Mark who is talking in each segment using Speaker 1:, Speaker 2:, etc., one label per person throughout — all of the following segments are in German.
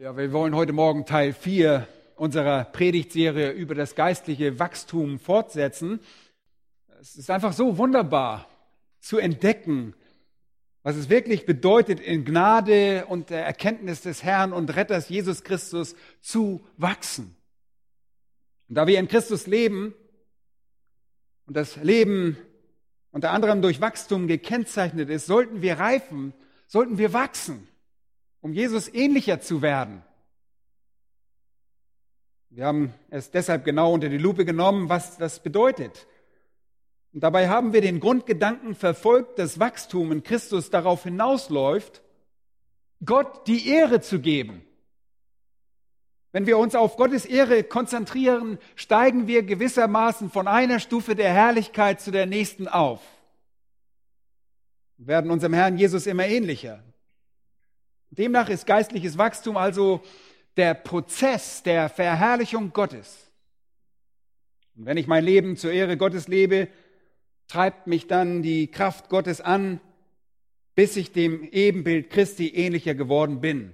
Speaker 1: Ja, wir wollen heute Morgen Teil 4 unserer Predigtserie über das geistliche Wachstum fortsetzen. Es ist einfach so wunderbar zu entdecken, was es wirklich bedeutet, in Gnade und der Erkenntnis des Herrn und Retters Jesus Christus zu wachsen. Und da wir in Christus leben und das Leben unter anderem durch Wachstum gekennzeichnet ist, sollten wir reifen, sollten wir wachsen, um Jesus ähnlicher zu werden. Wir haben es deshalb genau unter die Lupe genommen, was das bedeutet. Und dabei haben wir den Grundgedanken verfolgt, dass Wachstum in Christus darauf hinausläuft, Gott die Ehre zu geben. Wenn wir uns auf Gottes Ehre konzentrieren, steigen wir gewissermaßen von einer Stufe der Herrlichkeit zu der nächsten auf. Wir werden unserem Herrn Jesus immer ähnlicher. Demnach ist geistliches Wachstum also der Prozess der Verherrlichung Gottes. Und wenn ich mein Leben zur Ehre Gottes lebe, treibt mich dann die Kraft Gottes an, bis ich dem Ebenbild Christi ähnlicher geworden bin.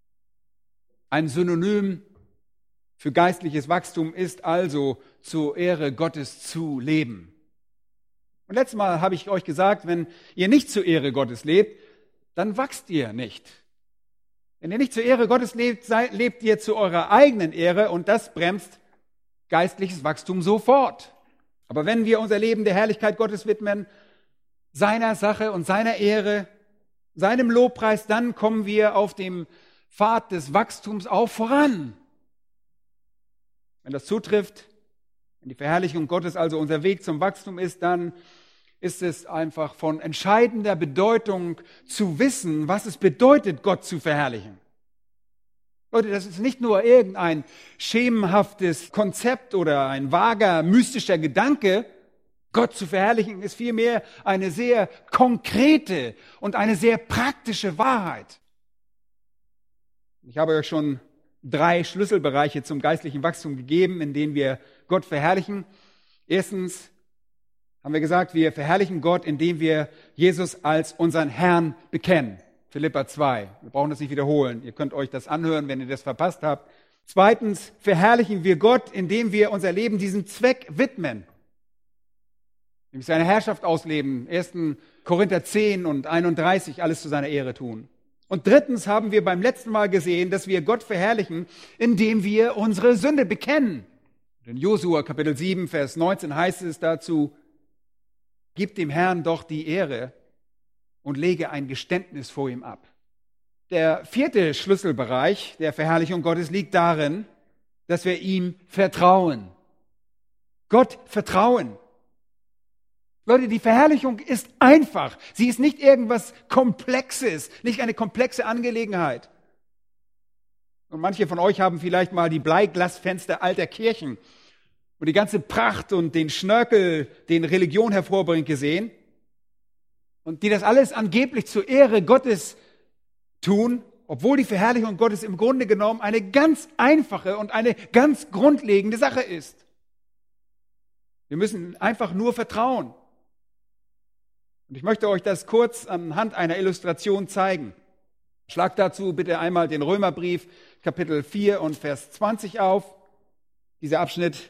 Speaker 1: Ein Synonym für geistliches Wachstum ist also, zur Ehre Gottes zu leben. Und letztes Mal habe ich euch gesagt, wenn ihr nicht zur Ehre Gottes lebt, dann wachst ihr nicht. Wenn ihr nicht zur Ehre Gottes lebt, lebt ihr zu eurer eigenen Ehre und das bremst geistliches Wachstum sofort. Aber wenn wir unser Leben der Herrlichkeit Gottes widmen, seiner Sache und seiner Ehre, seinem Lobpreis, dann kommen wir auf dem Pfad des Wachstums auch voran. Wenn das zutrifft, wenn die Verherrlichung Gottes also unser Weg zum Wachstum ist, dann ist es einfach von entscheidender Bedeutung zu wissen, was es bedeutet, Gott zu verherrlichen. Leute, das ist nicht nur irgendein schemenhaftes Konzept oder ein vager, mystischer Gedanke. Gott zu verherrlichen ist vielmehr eine sehr konkrete und eine sehr praktische Wahrheit. Ich habe euch schon 3 Schlüsselbereiche zum geistlichen Wachstum gegeben, in denen wir Gott verherrlichen. Erstens haben wir gesagt, wir verherrlichen Gott, indem wir Jesus als unseren Herrn bekennen. Philipper 2. Wir brauchen das nicht wiederholen. Ihr könnt euch das anhören, wenn ihr das verpasst habt. Zweitens verherrlichen wir Gott, indem wir unser Leben diesem Zweck widmen. Nämlich seine Herrschaft ausleben. 1. Korinther 10 und 31, alles zu seiner Ehre tun. Und drittens haben wir beim letzten Mal gesehen, dass wir Gott verherrlichen, indem wir unsere Sünde bekennen. In Josua Kapitel 7, Vers 19 heißt es dazu: Gib dem Herrn doch die Ehre und lege ein Geständnis vor ihm ab. Der 4. Schlüsselbereich der Verherrlichung Gottes liegt darin, dass wir ihm vertrauen. Gott vertrauen. Leute, die Verherrlichung ist einfach. Sie ist nicht irgendwas Komplexes, nicht eine komplexe Angelegenheit. Und manche von euch haben vielleicht mal die Bleiglasfenster alter Kirchen und die ganze Pracht und den Schnörkel, den Religion hervorbringt, gesehen. Und die das alles angeblich zur Ehre Gottes tun, obwohl die Verherrlichung Gottes im Grunde genommen eine ganz einfache und eine ganz grundlegende Sache ist. Wir müssen einfach nur vertrauen. Und ich möchte euch das kurz anhand einer Illustration zeigen. Schlagt dazu bitte einmal den Römerbrief, Kapitel 4 und Vers 20 auf. Dieser Abschnitt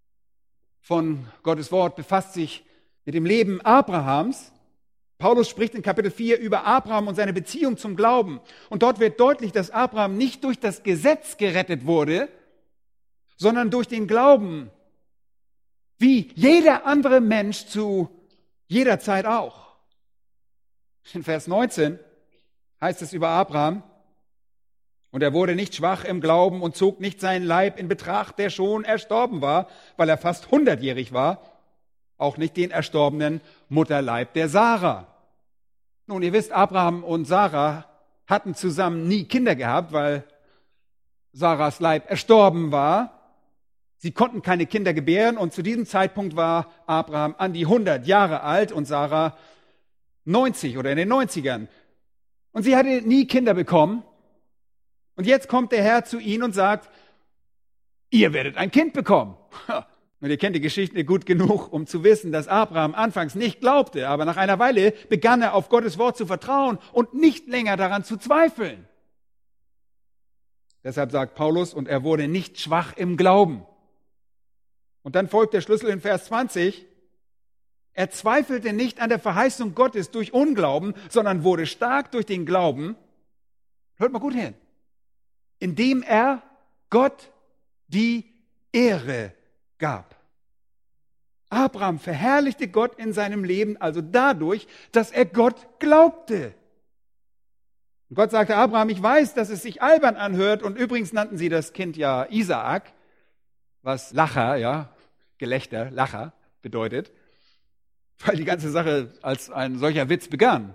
Speaker 1: von Gottes Wort befasst sich mit dem Leben Abrahams. Paulus spricht in Kapitel 4 über Abraham und seine Beziehung zum Glauben. Und dort wird deutlich, dass Abraham nicht durch das Gesetz gerettet wurde, sondern durch den Glauben, wie jeder andere Mensch zu jeder Zeit auch. In Vers 19 heißt es über Abraham: Und er wurde nicht schwach im Glauben und zog nicht seinen Leib in Betracht, der schon erstorben war, weil er fast 100-jährig war, auch nicht den erstorbenen Mutterleib der Sarah. Nun, ihr wisst, Abraham und Sarah hatten zusammen nie Kinder gehabt, weil Sarahs Leib erstorben war. Sie konnten keine Kinder gebären und zu diesem Zeitpunkt war Abraham an die 100 Jahre alt und Sarah 90 oder in den 90ern. Und sie hatte nie Kinder bekommen. Und jetzt kommt der Herr zu ihnen und sagt: Ihr werdet ein Kind bekommen. Und ihr kennt die Geschichte gut genug, um zu wissen, dass Abraham anfangs nicht glaubte, aber nach einer Weile begann er auf Gottes Wort zu vertrauen und nicht länger daran zu zweifeln. Deshalb sagt Paulus, und er wurde nicht schwach im Glauben. Und dann folgt der Schlüssel in Vers 20. Er zweifelte nicht an der Verheißung Gottes durch Unglauben, sondern wurde stark durch den Glauben. Hört mal gut hin. Indem er Gott die Ehre gab. Abraham verherrlichte Gott in seinem Leben, also dadurch, dass er Gott glaubte. Und Gott sagte, Abraham, ich weiß, dass es sich albern anhört, und übrigens nannten sie das Kind ja Isaak, was Lacher, ja, Gelächter, Lacher bedeutet, weil die ganze Sache als ein solcher Witz begann.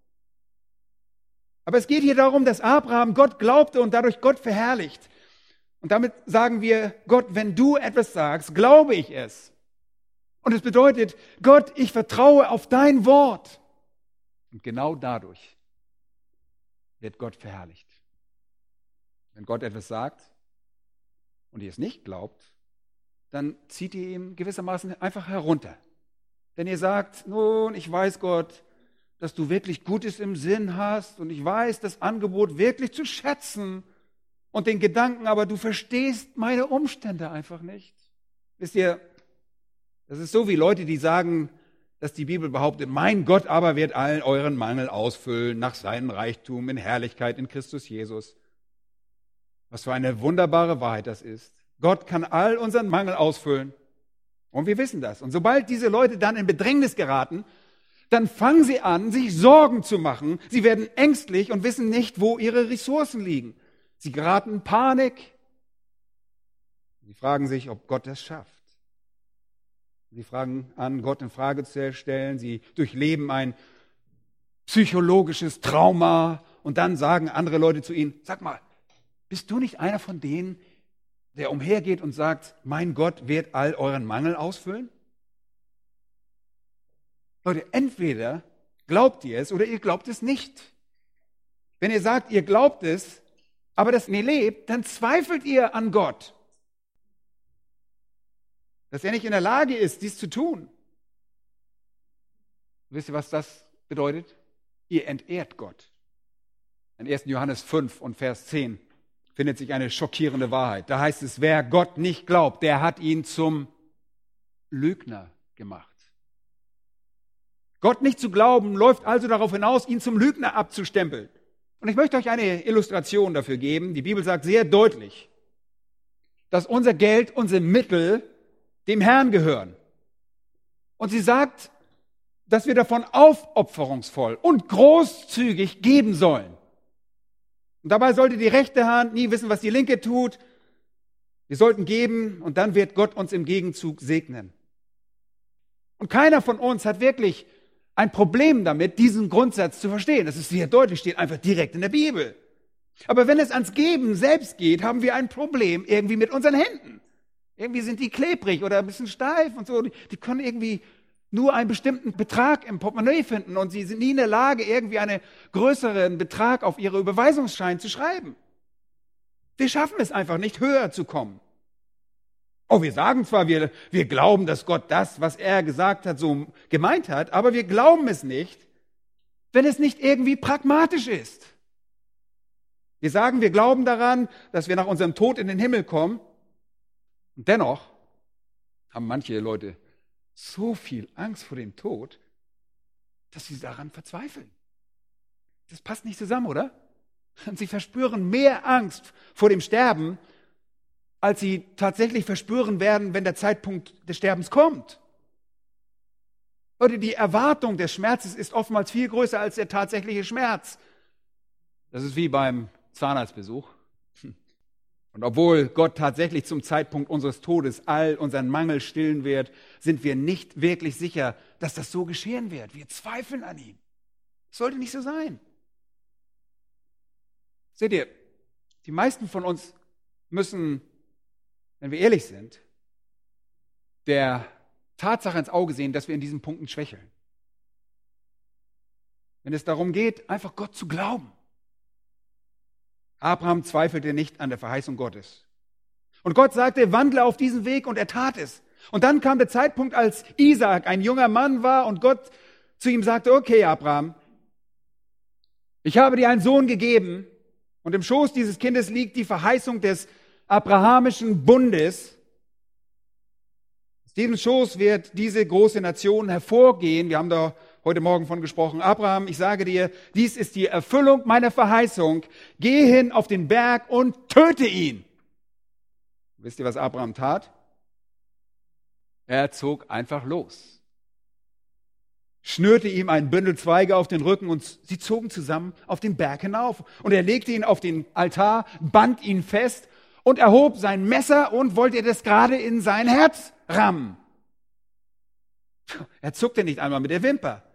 Speaker 1: Aber es geht hier darum, dass Abraham Gott glaubte und dadurch Gott verherrlicht. Und damit sagen wir, Gott, wenn du etwas sagst, glaube ich es. Und es bedeutet, Gott, ich vertraue auf dein Wort. Und genau dadurch wird Gott verherrlicht. Wenn Gott etwas sagt und ihr es nicht glaubt, dann zieht ihr ihm gewissermaßen einfach herunter. Wenn ihr sagt, nun, ich weiß, Gott, dass du wirklich Gutes im Sinn hast und ich weiß das Angebot wirklich zu schätzen und den Gedanken, aber du verstehst meine Umstände einfach nicht. Wisst ihr, das ist so wie Leute, die sagen, dass die Bibel behauptet, mein Gott aber wird allen euren Mangel ausfüllen nach seinem Reichtum in Herrlichkeit in Christus Jesus. Was für eine wunderbare Wahrheit das ist. Gott kann all unseren Mangel ausfüllen. Und wir wissen das. Und sobald diese Leute dann in Bedrängnis geraten, dann fangen sie an, sich Sorgen zu machen. Sie werden ängstlich und wissen nicht, wo ihre Ressourcen liegen. Sie geraten in Panik. Sie fragen sich, ob Gott das schafft. Sie fragen an, Gott in Frage zu stellen. Sie durchleben ein psychologisches Trauma. Und dann sagen andere Leute zu ihnen, sag mal, bist du nicht einer von denen, der umhergeht und sagt, mein Gott wird all euren Mangel ausfüllen? Leute, entweder glaubt ihr es oder ihr glaubt es nicht. Wenn ihr sagt, ihr glaubt es, aber das nie lebt, dann zweifelt ihr an Gott. Dass er nicht in der Lage ist, dies zu tun. Wisst ihr, was das bedeutet? Ihr entehrt Gott. In 1. Johannes 5 und Vers 10 findet sich eine schockierende Wahrheit. Da heißt es, wer Gott nicht glaubt, der hat ihn zum Lügner gemacht. Gott nicht zu glauben, läuft also darauf hinaus, ihn zum Lügner abzustempeln. Und ich möchte euch eine Illustration dafür geben. Die Bibel sagt sehr deutlich, dass unser Geld, unsere Mittel dem Herrn gehören. Und sie sagt, dass wir davon aufopferungsvoll und großzügig geben sollen. Und dabei sollte die rechte Hand nie wissen, was die linke tut. Wir sollten geben und dann wird Gott uns im Gegenzug segnen. Und keiner von uns hat wirklich ein Problem damit, diesen Grundsatz zu verstehen. Das ist sehr deutlich, steht einfach direkt in der Bibel. Aber wenn es ans Geben selbst geht, haben wir ein Problem irgendwie mit unseren Händen. Irgendwie sind die klebrig oder ein bisschen steif und so. Die können irgendwie nur einen bestimmten Betrag im Portemonnaie finden und sie sind nie in der Lage, irgendwie einen größeren Betrag auf ihre Überweisungsschein zu schreiben. Wir schaffen es einfach nicht, höher zu kommen. Oh, wir sagen zwar, wir glauben, dass Gott das, was er gesagt hat, so gemeint hat, aber wir glauben es nicht, wenn es nicht irgendwie pragmatisch ist. Wir sagen, wir glauben daran, dass wir nach unserem Tod in den Himmel kommen. Und dennoch haben manche Leute so viel Angst vor dem Tod, dass sie daran verzweifeln. Das passt nicht zusammen, oder? Und sie verspüren mehr Angst vor dem Sterben, als sie tatsächlich verspüren werden, wenn der Zeitpunkt des Sterbens kommt. Leute, die Erwartung des Schmerzes ist oftmals viel größer als der tatsächliche Schmerz. Das ist wie beim Zahnarztbesuch. Und obwohl Gott tatsächlich zum Zeitpunkt unseres Todes all unseren Mangel stillen wird, sind wir nicht wirklich sicher, dass das so geschehen wird. Wir zweifeln an ihm. Das sollte nicht so sein. Seht ihr, die meisten von uns müssen, wenn wir ehrlich sind, der Tatsache ins Auge sehen, dass wir in diesen Punkten schwächeln. Wenn es darum geht, einfach Gott zu glauben. Abraham zweifelte nicht an der Verheißung Gottes. Und Gott sagte, wandle auf diesen Weg und er tat es. Und dann kam der Zeitpunkt, als Isaak ein junger Mann war und Gott zu ihm sagte, okay Abraham, ich habe dir einen Sohn gegeben Und im Schoß dieses Kindes liegt die Verheißung des abrahamischen Bundes. Aus diesem Schoß wird diese große Nation hervorgehen. Wir haben da heute Morgen von gesprochen. Abraham, ich sage dir, dies ist die Erfüllung meiner Verheißung. Geh hin auf den Berg und töte ihn. Wisst ihr, was Abraham tat? Er zog einfach los. Schnürte ihm ein Bündel Zweige auf den Rücken und sie zogen zusammen auf den Berg hinauf. Und er legte ihn auf den Altar, band ihn fest und erhob sein Messer und wollte das gerade in sein Herz rammen. Er zuckte nicht einmal mit der Wimper.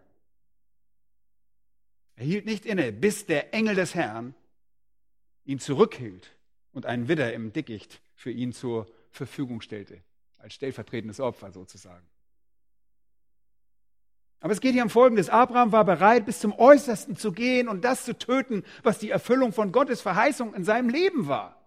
Speaker 1: Er hielt nicht inne, bis der Engel des Herrn ihn zurückhielt und einen Widder im Dickicht für ihn zur Verfügung stellte, als stellvertretendes Opfer sozusagen. Aber es geht hier um Folgendes. Abraham war bereit, bis zum Äußersten zu gehen und das zu töten, was die Erfüllung von Gottes Verheißung in seinem Leben war.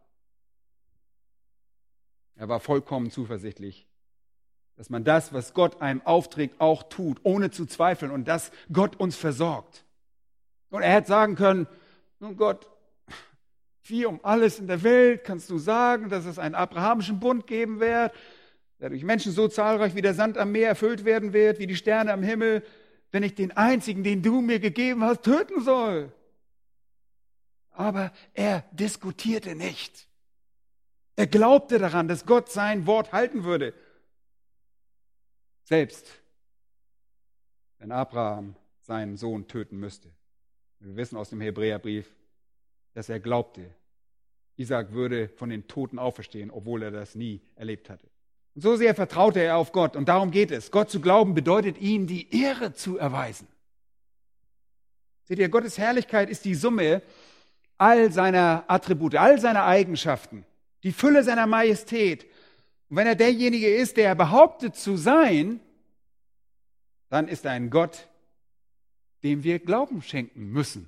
Speaker 1: Er war vollkommen zuversichtlich, dass man das, was Gott einem aufträgt, auch tut, ohne zu zweifeln und dass Gott uns versorgt. Und er hätte sagen können, nun Gott, wie um alles in der Welt kannst du sagen, dass es einen abrahamischen Bund geben wird, der durch Menschen so zahlreich wie der Sand am Meer erfüllt werden wird, wie die Sterne am Himmel, wenn ich den einzigen, den du mir gegeben hast, töten soll. Aber er diskutierte nicht. Er glaubte daran, dass Gott sein Wort halten würde. Selbst wenn Abraham seinen Sohn töten müsste. Wir wissen aus dem Hebräerbrief, dass er glaubte, Isaak würde von den Toten auferstehen, obwohl er das nie erlebt hatte. Und so sehr vertraute er auf Gott und darum geht es. Gott zu glauben bedeutet ihm die Ehre zu erweisen. Seht ihr, Gottes Herrlichkeit ist die Summe all seiner Attribute, all seiner Eigenschaften, die Fülle seiner Majestät. Und wenn er derjenige ist, der er behauptet zu sein, dann ist er ein Gott, dem wir Glauben schenken müssen.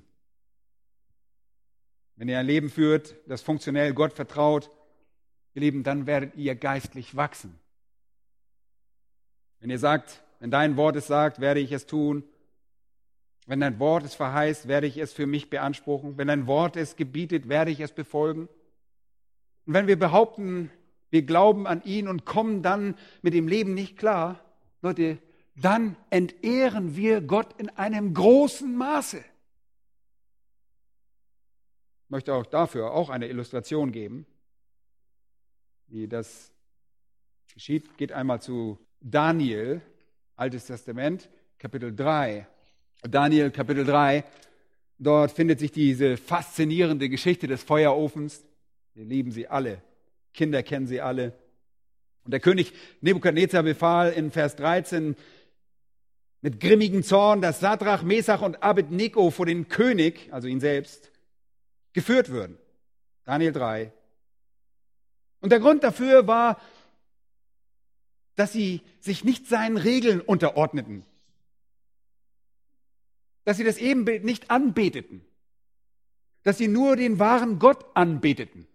Speaker 1: Wenn ihr ein Leben führt, das funktionell Gott vertraut, ihr Lieben, dann werdet ihr geistlich wachsen. Wenn ihr sagt, wenn dein Wort es sagt, werde ich es tun. Wenn dein Wort es verheißt, werde ich es für mich beanspruchen. Wenn dein Wort es gebietet, werde ich es befolgen. Und wenn wir behaupten, wir glauben an ihn und kommen dann mit dem Leben nicht klar, Leute, dann entehren wir Gott in einem großen Maße. Ich möchte auch dafür auch eine Illustration geben, wie das geschieht. Geht einmal zu Daniel, Altes Testament, Kapitel 3. Daniel, Kapitel 3, dort findet sich diese faszinierende Geschichte des Feuerofens. Wir lieben sie alle, Kinder kennen sie alle. Und der König Nebukadnezar befahl in Vers 13 mit grimmigem Zorn, dass Sadrach, Mesach und Abednego vor den König, also ihn selbst, geführt würden. Daniel 3. Und der Grund dafür war, dass sie sich nicht seinen Regeln unterordneten. Dass sie das Ebenbild nicht anbeteten. Dass sie nur den wahren Gott anbeteten.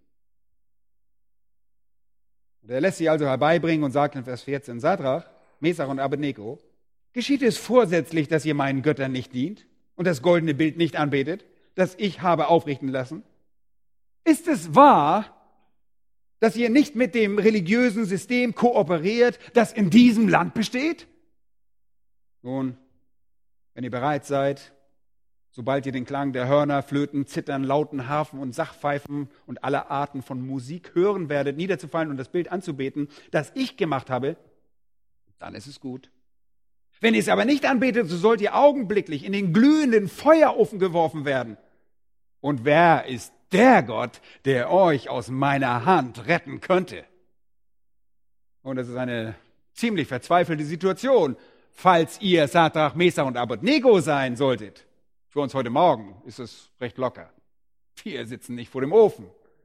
Speaker 1: Und er lässt sie also herbeibringen und sagt in Vers 14, Sadrach, Mesach und Abednego, geschieht es vorsätzlich, dass ihr meinen Göttern nicht dient und das goldene Bild nicht anbetet, das ich habe aufrichten lassen? Ist es wahr, dass ihr nicht mit dem religiösen System kooperiert, das in diesem Land besteht? Nun, wenn ihr bereit seid, sobald ihr den Klang der Hörner, Flöten, Zittern, Lauten, Harfen und Sachpfeifen und aller Arten von Musik hören werdet, niederzufallen und das Bild anzubeten, das ich gemacht habe, dann ist es gut. Wenn ihr es aber nicht anbetet, so sollt ihr augenblicklich in den glühenden Feuerofen geworfen werden. Und wer ist der Gott, der euch aus meiner Hand retten könnte? Und das ist eine ziemlich verzweifelte Situation, falls ihr Sadrach, Mesach und Abednego sein solltet. Für uns heute Morgen ist es recht locker. Wir sitzen nicht vor dem Ofen.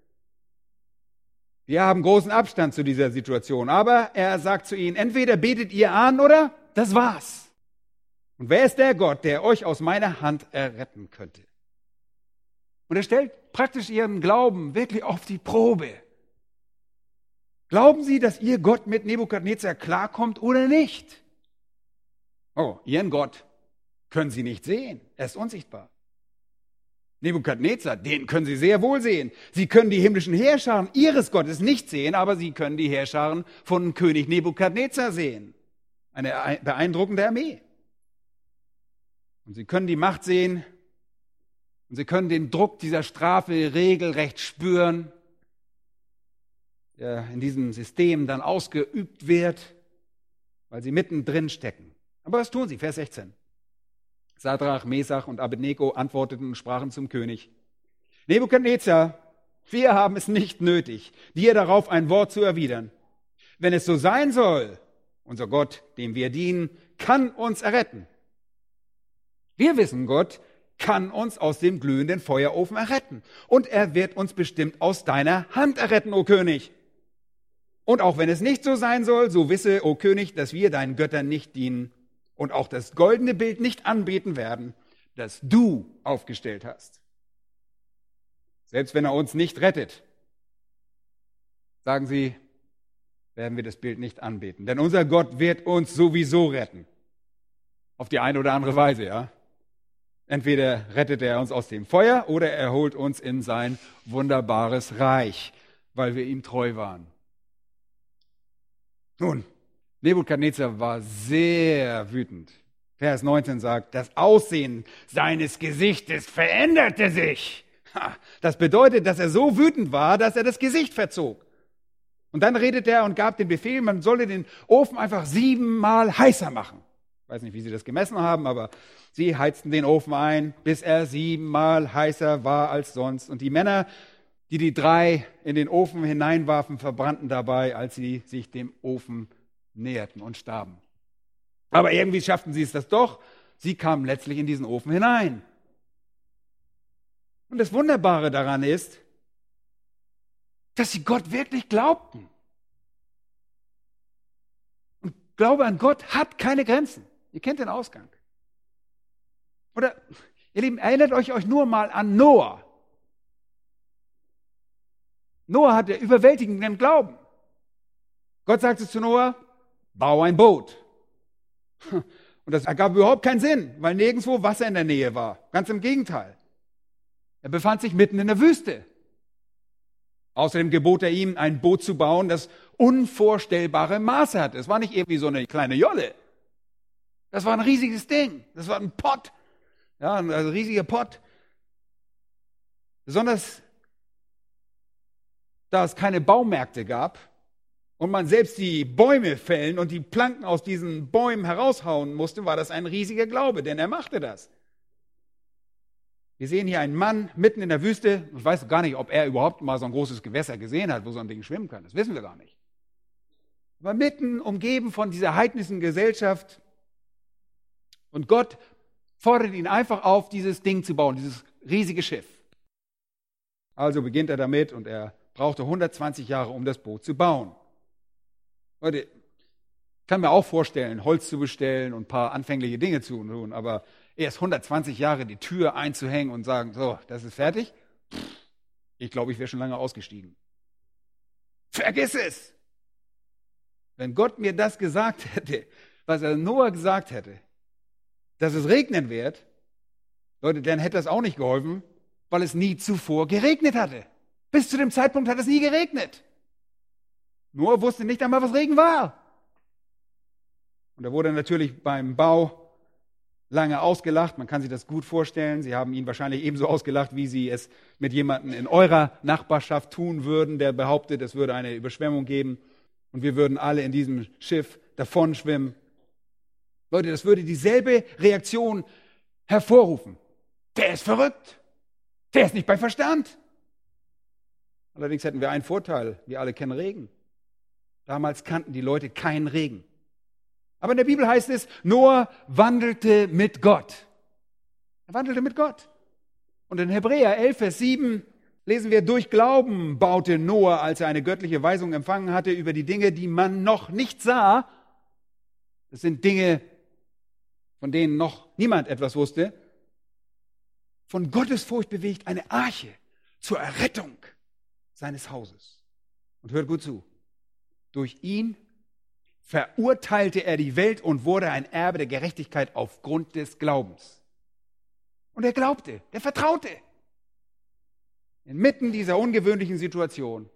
Speaker 1: Wir haben großen Abstand zu dieser Situation. Aber er sagt zu ihnen, entweder betet ihr an oder das war's. Und wer ist der Gott, der euch aus meiner Hand erretten könnte? Und er stellt praktisch ihren Glauben wirklich auf die Probe. Glauben Sie, dass Ihr Gott mit Nebukadnezar klarkommt oder nicht? Oh, Ihren Gott können Sie nicht sehen. Er ist unsichtbar. Nebukadnezar, den können sie sehr wohl sehen. Sie können die himmlischen Heerscharen ihres Gottes nicht sehen, aber sie können die Heerscharen von König Nebukadnezar sehen. Eine beeindruckende Armee. Und sie können die Macht sehen und sie können den Druck dieser Strafe regelrecht spüren, der in diesem System dann ausgeübt wird, weil sie mittendrin stecken. Aber was tun sie? Vers 16. Sadrach, Mesach und Abednego antworteten und sprachen zum König: Nebukadnezar, wir haben es nicht nötig, dir darauf ein Wort zu erwidern. Wenn es so sein soll, unser Gott, dem wir dienen, kann uns erretten. Wir wissen, Gott kann uns aus dem glühenden Feuerofen erretten. Und er wird uns bestimmt aus deiner Hand erretten, o König. Und auch wenn es nicht so sein soll, so wisse, o König, dass wir deinen Göttern nicht dienen und auch das goldene Bild nicht anbeten werden, das du aufgestellt hast. Selbst wenn er uns nicht rettet, sagen sie, werden wir das Bild nicht anbeten. Denn unser Gott wird uns sowieso retten. Auf die eine oder andere Weise, ja. Entweder rettet er uns aus dem Feuer oder er holt uns in sein wunderbares Reich, weil wir ihm treu waren. Nun, Nebukadnezar war sehr wütend. Vers 19 sagt, das Aussehen seines Gesichtes veränderte sich. Das bedeutet, dass er so wütend war, dass er das Gesicht verzog. Und dann redet er und gab den Befehl, man solle den Ofen einfach 7-mal heißer machen. Ich weiß nicht, wie sie das gemessen haben, aber sie heizten den Ofen ein, bis er 7-mal heißer war als sonst. Und die Männer, die 3 in den Ofen hineinwarfen, verbrannten dabei, als sie sich dem Ofen näherten und starben. Aber irgendwie schafften sie es das doch. Sie kamen letztlich in diesen Ofen hinein. Und das Wunderbare daran ist, dass sie Gott wirklich glaubten. Und Glaube an Gott hat keine Grenzen. Ihr kennt den Ausgang. Oder, ihr Lieben, erinnert euch nur mal an Noah. Noah hatte überwältigenden Glauben. Gott sagte zu Noah, bau ein Boot. Und das ergab überhaupt keinen Sinn, weil nirgendwo Wasser in der Nähe war. Ganz im Gegenteil. Er befand sich mitten in der Wüste. Außerdem gebot er ihm, ein Boot zu bauen, das unvorstellbare Maße hatte. Es war nicht irgendwie so eine kleine Jolle. Das war ein riesiges Ding. Das war ein Pott. Ja, ein riesiger Pott. Besonders, da es keine Baumärkte gab und man selbst die Bäume fällen und die Planken aus diesen Bäumen heraushauen musste, war das ein riesiger Glaube, denn er machte das. Wir sehen hier einen Mann mitten in der Wüste. Ich weiß gar nicht, ob er überhaupt mal so ein großes Gewässer gesehen hat, wo so ein Ding schwimmen kann. Das wissen wir gar nicht. Aber mitten umgeben von dieser heidnischen Gesellschaft. Und Gott fordert ihn einfach auf, dieses Ding zu bauen, dieses riesige Schiff. Also beginnt er damit und er brauchte 120 Jahre, um das Boot zu bauen. Leute, ich kann mir auch vorstellen, Holz zu bestellen und ein paar anfängliche Dinge zu tun, aber erst 120 Jahre die Tür einzuhängen und sagen, so, das ist fertig? Ich glaube, ich wäre schon lange ausgestiegen. Vergiss es! Wenn Gott mir das gesagt hätte, was er Noah gesagt hätte, dass es regnen wird, Leute, dann hätte das auch nicht geholfen, weil es nie zuvor geregnet hatte. Bis zu dem Zeitpunkt hat es nie geregnet. Noah wusste nicht einmal, was Regen war. Und er wurde natürlich beim Bau lange ausgelacht. Man kann sich das gut vorstellen. Sie haben ihn wahrscheinlich ebenso ausgelacht, wie Sie es mit jemandem in eurer Nachbarschaft tun würden, der behauptet, es würde eine Überschwemmung geben und wir würden alle in diesem Schiff davon schwimmen. Leute, das würde dieselbe Reaktion hervorrufen. Der ist verrückt. Der ist nicht bei Verstand. Allerdings hätten wir einen Vorteil. Wir alle kennen Regen. Damals kannten die Leute keinen Regen. Aber in der Bibel heißt es, Noah wandelte mit Gott. Er wandelte mit Gott. Und in Hebräer 11, Vers 7 lesen wir, durch Glauben baute Noah, als er eine göttliche Weisung empfangen hatte, über die Dinge, die man noch nicht sah. Das sind Dinge, von denen noch niemand etwas wusste. Von Gottesfurcht bewegt eine Arche zur Errettung seines Hauses. Und hört gut zu. Durch ihn verurteilte er die Welt und wurde ein Erbe der Gerechtigkeit aufgrund des Glaubens. Und er glaubte, er vertraute. Inmitten dieser ungewöhnlichen Situation,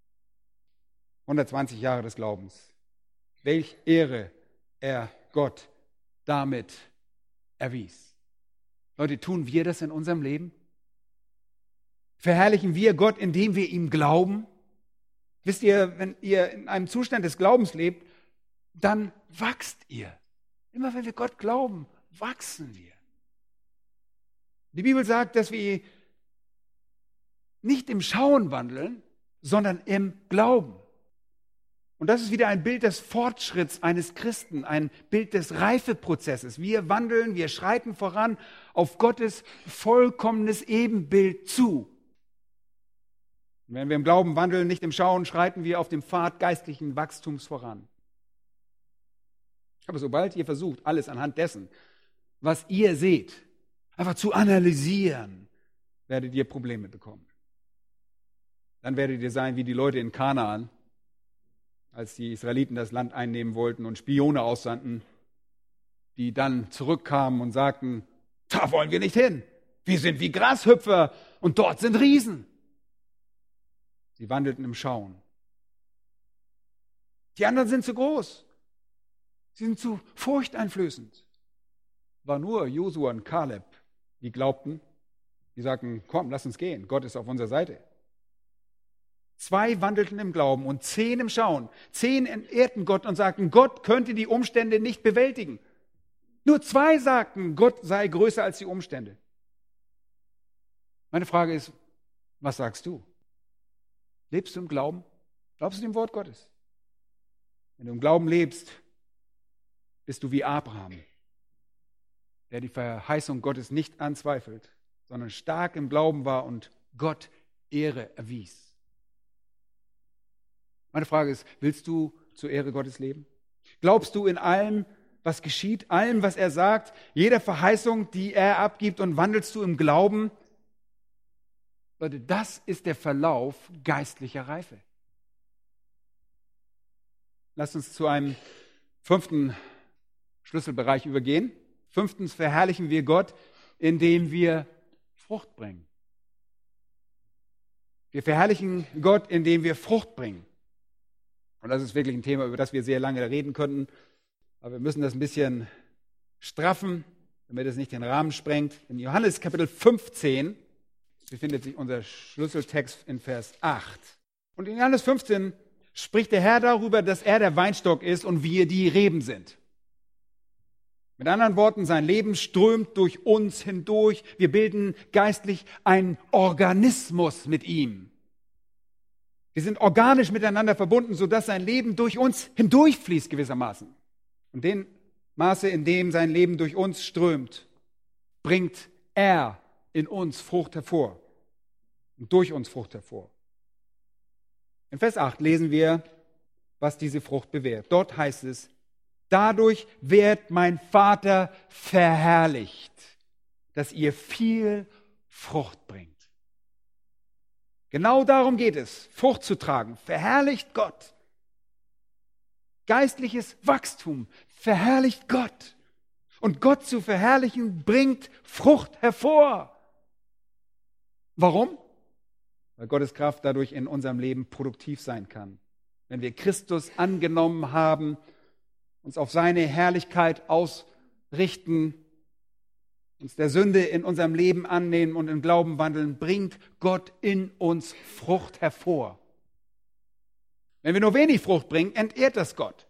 Speaker 1: 120 Jahre des Glaubens, welch Ehre er Gott damit erwies. Leute, tun wir das in unserem Leben? Verherrlichen wir Gott, indem wir ihm glauben? Wisst ihr, wenn ihr in einem Zustand des Glaubens lebt, dann wachst ihr. Immer wenn wir Gott glauben, wachsen wir. Die Bibel sagt, dass wir nicht im Schauen wandeln, sondern im Glauben. Und das ist wieder ein Bild des Fortschritts eines Christen, ein Bild des Reifeprozesses. Wir wandeln, wir schreiten voran auf Gottes vollkommenes Ebenbild zu. Und wenn wir im Glauben wandeln, nicht im Schauen, schreiten wir auf dem Pfad geistlichen Wachstums voran. Aber sobald ihr versucht, alles anhand dessen, was ihr seht, einfach zu analysieren, werdet ihr Probleme bekommen. Dann werdet ihr sein wie die Leute in Kanaan, als die Israeliten das Land einnehmen wollten und Spione aussandten, die dann zurückkamen und sagten, da wollen wir nicht hin. Wir sind wie Grashüpfer und dort sind Riesen. Sie wandelten im Schauen. Die anderen sind zu groß. Sie sind zu furchteinflößend. War nur Josua und Kaleb, die glaubten, die sagten, komm, lass uns gehen, Gott ist auf unserer Seite. 2 wandelten im Glauben und 10 im Schauen. 10 ehrten Gott und sagten, Gott könnte die Umstände nicht bewältigen. Nur 2 sagten, Gott sei größer als die Umstände. Meine Frage ist, was sagst du? Lebst du im Glauben? Glaubst du dem Wort Gottes? Wenn du im Glauben lebst, bist du wie Abraham, der die Verheißung Gottes nicht anzweifelt, sondern stark im Glauben war und Gott Ehre erwies. Meine Frage ist, willst du zur Ehre Gottes leben? Glaubst du in allem, was geschieht, allem, was er sagt, jeder Verheißung, die er abgibt, und wandelst du im Glauben? Leute, das ist der Verlauf geistlicher Reife. Lasst uns zu einem 5. Schlüsselbereich übergehen. 5. verherrlichen wir Gott, indem wir Frucht bringen. Wir verherrlichen Gott, indem wir Frucht bringen. Und das ist wirklich ein Thema, über das wir sehr lange reden könnten. Aber wir müssen das ein bisschen straffen, damit es nicht den Rahmen sprengt. In Johannes Kapitel 15 befindet sich unser Schlüsseltext in Vers 8. Und in Johannes 15 spricht der Herr darüber, dass er der Weinstock ist und wir die Reben sind. Mit anderen Worten, sein Leben strömt durch uns hindurch. Wir bilden geistlich einen Organismus mit ihm. Wir sind organisch miteinander verbunden, sodass sein Leben durch uns hindurchfließt gewissermaßen. Und dem Maße, in dem sein Leben durch uns strömt, bringt er in uns Frucht hervor und durch uns Frucht hervor. In Vers 8 lesen wir, was diese Frucht bewährt. Dort heißt es, dadurch wird mein Vater verherrlicht, dass ihr viel Frucht bringt. Genau darum geht es, Frucht zu tragen. Verherrlicht Gott. Geistliches Wachstum verherrlicht Gott. Und Gott zu verherrlichen bringt Frucht hervor. Warum? Weil Gottes Kraft dadurch in unserem Leben produktiv sein kann. Wenn wir Christus angenommen haben, uns auf seine Herrlichkeit ausrichten, uns der Sünde in unserem Leben annehmen und im Glauben wandeln, bringt Gott in uns Frucht hervor. Wenn wir nur wenig Frucht bringen, entehrt das Gott.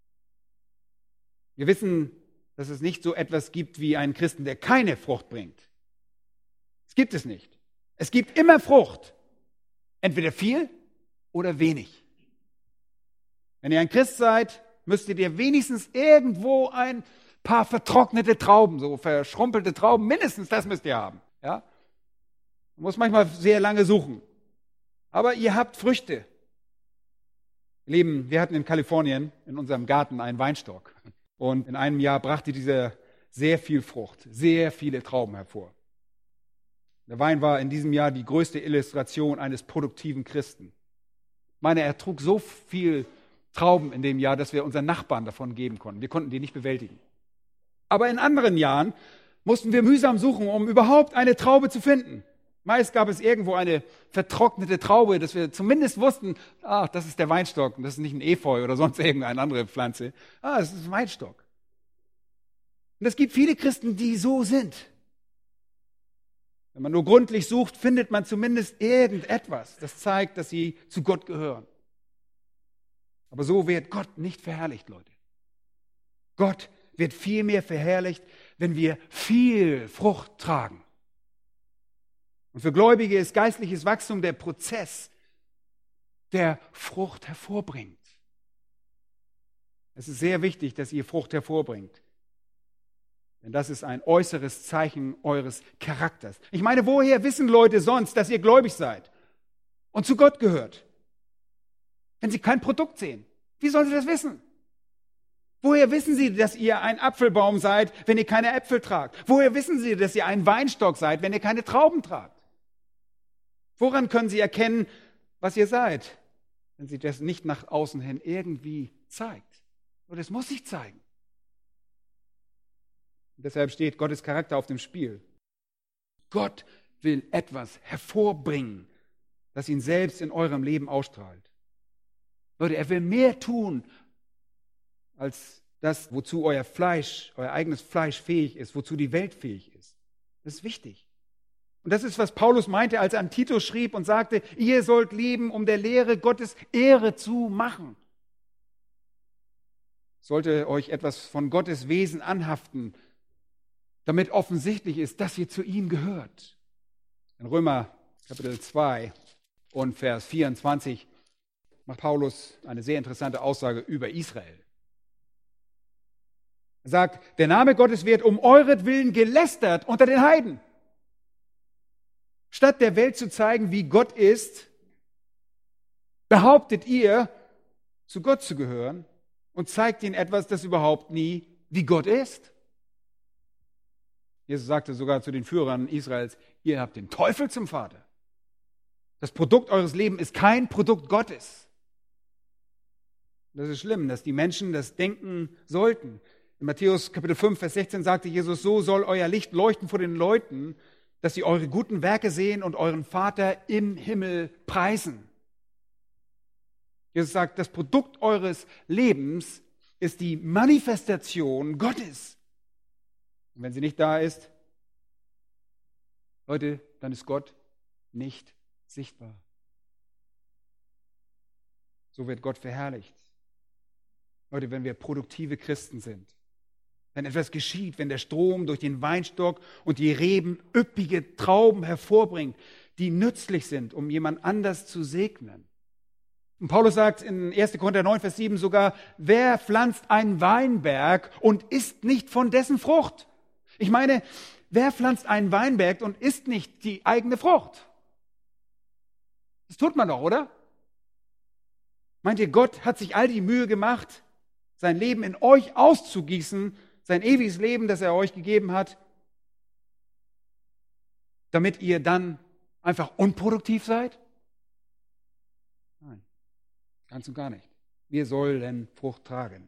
Speaker 1: Wir wissen, dass es nicht so etwas gibt wie einen Christen, der keine Frucht bringt. Es gibt es nicht. Es gibt immer Frucht. Entweder viel oder wenig. Wenn ihr ein Christ seid, müsstet ihr wenigstens irgendwo ein paar vertrocknete Trauben, so verschrumpelte Trauben, mindestens das müsst ihr haben. Ja? Man muss manchmal sehr lange suchen. Aber ihr habt Früchte. Lieben, wir hatten in Kalifornien in unserem Garten einen Weinstock. Und in einem Jahr brachte dieser sehr viel Frucht, sehr viele Trauben hervor. Der Wein war in diesem Jahr die größte Illustration eines produktiven Christen. Ich meine, er trug so viel Trauben in dem Jahr, dass wir unseren Nachbarn davon geben konnten. Wir konnten die nicht bewältigen. Aber in anderen Jahren mussten wir mühsam suchen, um überhaupt eine Traube zu finden. Meist gab es irgendwo eine vertrocknete Traube, dass wir zumindest wussten, das ist der Weinstock und das ist nicht ein Efeu oder sonst irgendeine andere Pflanze. Das ist ein Weinstock. Und es gibt viele Christen, die so sind. Wenn man nur gründlich sucht, findet man zumindest irgendetwas, das zeigt, dass sie zu Gott gehören. Aber so wird Gott nicht verherrlicht, Leute. Gott wird viel mehr verherrlicht, wenn wir viel Frucht tragen. Und für Gläubige ist geistliches Wachstum der Prozess, der Frucht hervorbringt. Es ist sehr wichtig, dass ihr Frucht hervorbringt. Denn das ist ein äußeres Zeichen eures Charakters. Ich meine, woher wissen Leute sonst, dass ihr gläubig seid und zu Gott gehört? Wenn sie kein Produkt sehen, wie sollen sie das wissen? Woher wissen sie, dass ihr ein Apfelbaum seid, wenn ihr keine Äpfel tragt? Woher wissen sie, dass ihr ein Weinstock seid, wenn ihr keine Trauben tragt? Woran können sie erkennen, was ihr seid, wenn sie das nicht nach außen hin irgendwie zeigt? Und es muss sich zeigen. Und deshalb steht Gottes Charakter auf dem Spiel. Gott will etwas hervorbringen, das ihn selbst in eurem Leben ausstrahlt. Leute, er will mehr tun, als das, wozu euer Fleisch, euer eigenes Fleisch fähig ist, wozu die Welt fähig ist. Das ist wichtig. Und das ist, was Paulus meinte, als er an Titus schrieb und sagte, ihr sollt leben, um der Lehre Gottes Ehre zu machen. Sollte euch etwas von Gottes Wesen anhaften, damit offensichtlich ist, dass ihr zu ihm gehört. In Römer Kapitel 2 und Vers 24 macht Paulus eine sehr interessante Aussage über Israel. Er sagt, der Name Gottes wird um euretwillen gelästert unter den Heiden. Statt der Welt zu zeigen, wie Gott ist, behauptet ihr, zu Gott zu gehören und zeigt ihnen etwas, das überhaupt nie wie Gott ist. Jesus sagte sogar zu den Führern Israels, ihr habt den Teufel zum Vater. Das Produkt eures Lebens ist kein Produkt Gottes. Das ist schlimm, dass die Menschen das denken sollten. In Matthäus Kapitel 5, Vers 16 sagte Jesus, so soll euer Licht leuchten vor den Leuten, dass sie eure guten Werke sehen und euren Vater im Himmel preisen. Jesus sagt, das Produkt eures Lebens ist die Manifestation Gottes. Und wenn sie nicht da ist, Leute, dann ist Gott nicht sichtbar. So wird Gott verherrlicht. Leute, wenn wir produktive Christen sind, wenn etwas geschieht, wenn der Strom durch den Weinstock und die Reben üppige Trauben hervorbringt, die nützlich sind, um jemand anders zu segnen. Und Paulus sagt in 1. Korinther 9, Vers 7 sogar, wer pflanzt einen Weinberg und isst nicht von dessen Frucht? Ich meine, wer pflanzt einen Weinberg und isst nicht die eigene Frucht? Das tut man doch, oder? Meint ihr, Gott hat sich all die Mühe gemacht, sein Leben in euch auszugießen, sein ewiges Leben, das er euch gegeben hat, damit ihr dann einfach unproduktiv seid? Nein, ganz und gar nicht. Wir sollen Frucht tragen.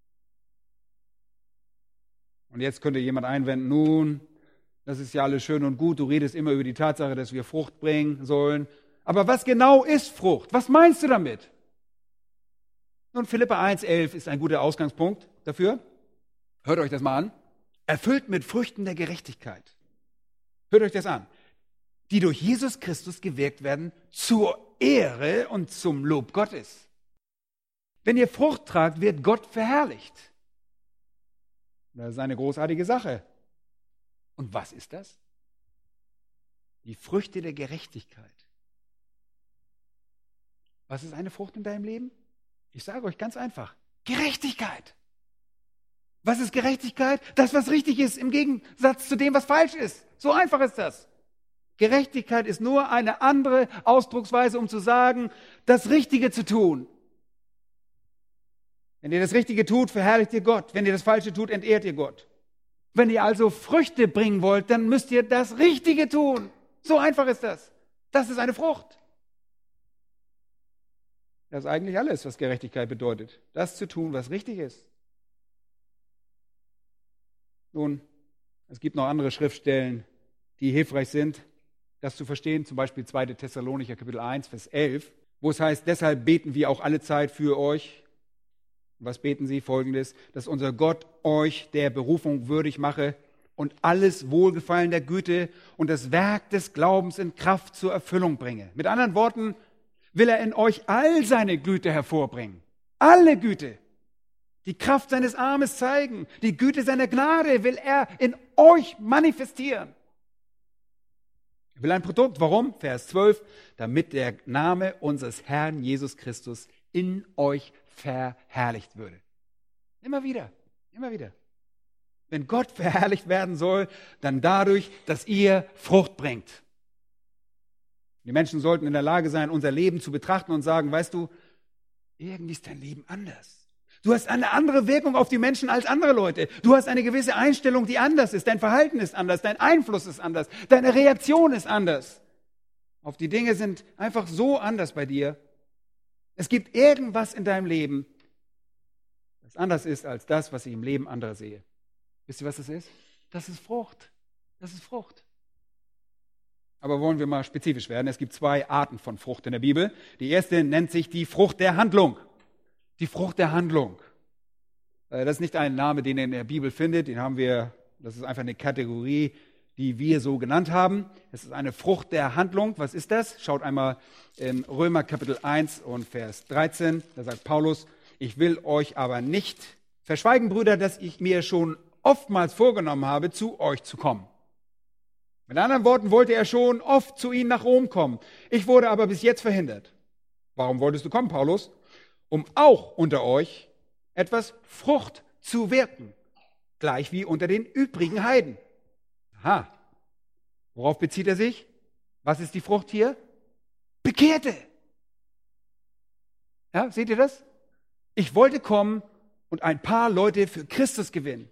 Speaker 1: Und jetzt könnte jemand einwenden, nun, das ist ja alles schön und gut, du redest immer über die Tatsache, dass wir Frucht bringen sollen. Aber was genau ist Frucht? Was meinst du damit? Nun, Philipper 1,11 ist ein guter Ausgangspunkt dafür. Hört euch das mal an. Erfüllt mit Früchten der Gerechtigkeit. Hört euch das an. Die durch Jesus Christus gewirkt werden zur Ehre und zum Lob Gottes. Wenn ihr Frucht tragt, wird Gott verherrlicht. Das ist eine großartige Sache. Und was ist das? Die Früchte der Gerechtigkeit. Was ist eine Frucht in deinem Leben? Ich sage euch ganz einfach, Gerechtigkeit. Was ist Gerechtigkeit? Das, was richtig ist, im Gegensatz zu dem, was falsch ist. So einfach ist das. Gerechtigkeit ist nur eine andere Ausdrucksweise, um zu sagen, das Richtige zu tun. Wenn ihr das Richtige tut, verherrlicht ihr Gott. Wenn ihr das Falsche tut, entehrt ihr Gott. Wenn ihr also Früchte bringen wollt, dann müsst ihr das Richtige tun. So einfach ist das. Das ist eine Frucht. Das ist eigentlich alles, was Gerechtigkeit bedeutet. Das zu tun, was richtig ist. Nun, es gibt noch andere Schriftstellen, die hilfreich sind. das zu verstehen, zum Beispiel 2. Thessalonicher Kapitel 1, Vers 11, wo es heißt, deshalb beten wir auch alle Zeit für euch. Was beten sie? Folgendes, dass unser Gott euch der Berufung würdig mache und alles Wohlgefallen der Güte und das Werk des Glaubens in Kraft zur Erfüllung bringe. Mit anderen Worten, will er in euch all seine Güte hervorbringen. Alle Güte. Die Kraft seines Armes zeigen. Die Güte seiner Gnade will er in euch manifestieren. Er will ein Produkt. Warum? Vers 12. Damit der Name unseres Herrn Jesus Christus in euch verherrlicht würde. Immer wieder. Immer wieder. Wenn Gott verherrlicht werden soll, dann dadurch, dass ihr Frucht bringt. Die Menschen sollten in der Lage sein, unser Leben zu betrachten und sagen, weißt du, irgendwie ist dein Leben anders. Du hast eine andere Wirkung auf die Menschen als andere Leute. Du hast eine gewisse Einstellung, die anders ist. Dein Verhalten ist anders, dein Einfluss ist anders, deine Reaktion ist anders. Auf die Dinge sind einfach so anders bei dir. Es gibt irgendwas in deinem Leben, das anders ist als das, was ich im Leben anderer sehe. Wisst ihr, was das ist? Das ist Frucht. Das ist Frucht. Aber wollen wir mal spezifisch werden? Es gibt 2 Arten von Frucht in der Bibel. Die erste nennt sich die Frucht der Handlung. Die Frucht der Handlung. Das ist nicht ein Name, den ihr in der Bibel findet. Den haben wir, das ist einfach eine Kategorie, die wir so genannt haben. Es ist eine Frucht der Handlung. Was ist das? Schaut einmal in Römer Kapitel 1 und Vers 13. Da sagt Paulus, ich will euch aber nicht verschweigen, Brüder, dass ich mir schon oftmals vorgenommen habe, zu euch zu kommen. Mit anderen Worten wollte er schon oft zu ihnen nach Rom kommen. Ich wurde aber bis jetzt verhindert. Warum wolltest du kommen, Paulus? Um auch unter euch etwas Frucht zu wirken, gleich wie unter den übrigen Heiden. Aha. Worauf bezieht er sich? Was ist die Frucht hier? Bekehrte. Ja, seht ihr das? Ich wollte kommen und ein paar Leute für Christus gewinnen.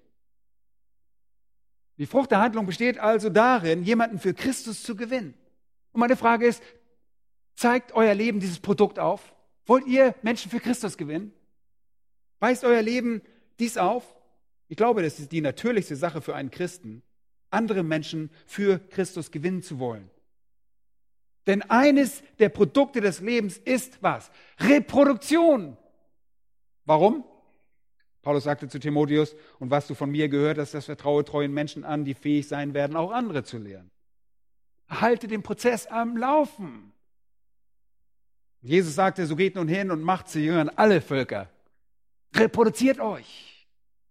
Speaker 1: Die Frucht der Handlung besteht also darin, jemanden für Christus zu gewinnen. Und meine Frage ist, zeigt euer Leben dieses Produkt auf? Wollt ihr Menschen für Christus gewinnen? Weist euer Leben dies auf? Ich glaube, das ist die natürlichste Sache für einen Christen, andere Menschen für Christus gewinnen zu wollen. Denn eines der Produkte des Lebens ist was? Reproduktion. Warum? Paulus sagte zu Timotheus, und was du von mir gehört hast, das vertraue treuen Menschen an, die fähig sein werden, auch andere zu lehren. Halte den Prozess am Laufen. Jesus sagte, so geht nun hin und macht zu Jüngern alle Völker. Reproduziert euch.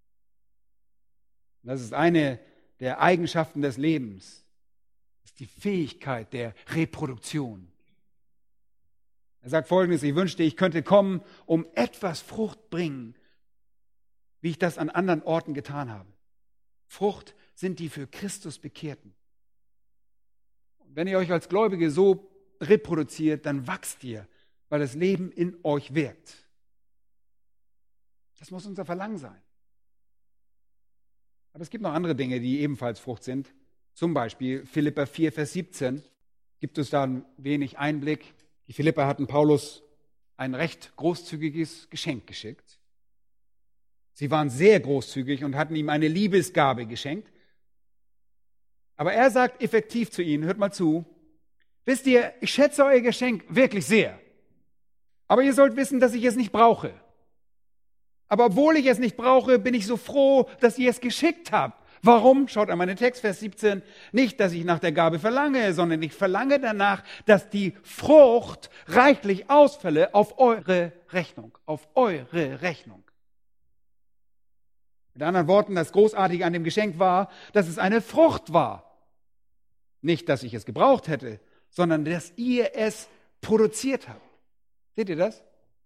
Speaker 1: Das ist eine der Eigenschaften des Lebens. Das ist die Fähigkeit der Reproduktion. Er sagt Folgendes, ich wünschte, ich könnte kommen, um etwas Frucht bringen, wie ich das an anderen Orten getan habe. Frucht sind die für Christus Bekehrten. Und wenn ihr euch als Gläubige so reproduziert, dann wachst ihr, weil das Leben in euch wirkt. Das muss unser Verlangen sein. Aber es gibt noch andere Dinge, die ebenfalls Frucht sind. Zum Beispiel Philipper 4, Vers 17 gibt es da ein wenig Einblick. Die Philipper hatten Paulus ein recht großzügiges Geschenk geschickt. Sie waren sehr großzügig und hatten ihm eine Liebesgabe geschenkt. Aber er sagt effektiv zu ihnen, hört mal zu, wisst ihr, ich schätze euer Geschenk wirklich sehr. Aber ihr sollt wissen, dass ich es nicht brauche. Aber obwohl ich es nicht brauche, bin ich so froh, dass ihr es geschickt habt. Warum? Schaut an meinen Text, Vers 17. Nicht, dass ich nach der Gabe verlange, sondern ich verlange danach, dass die Frucht reichlich ausfälle auf eure Rechnung. Auf eure Rechnung. Mit anderen Worten, das Großartige an dem Geschenk war, dass es eine Frucht war. Nicht, dass ich es gebraucht hätte, sondern dass ihr es produziert habt. Seht ihr das?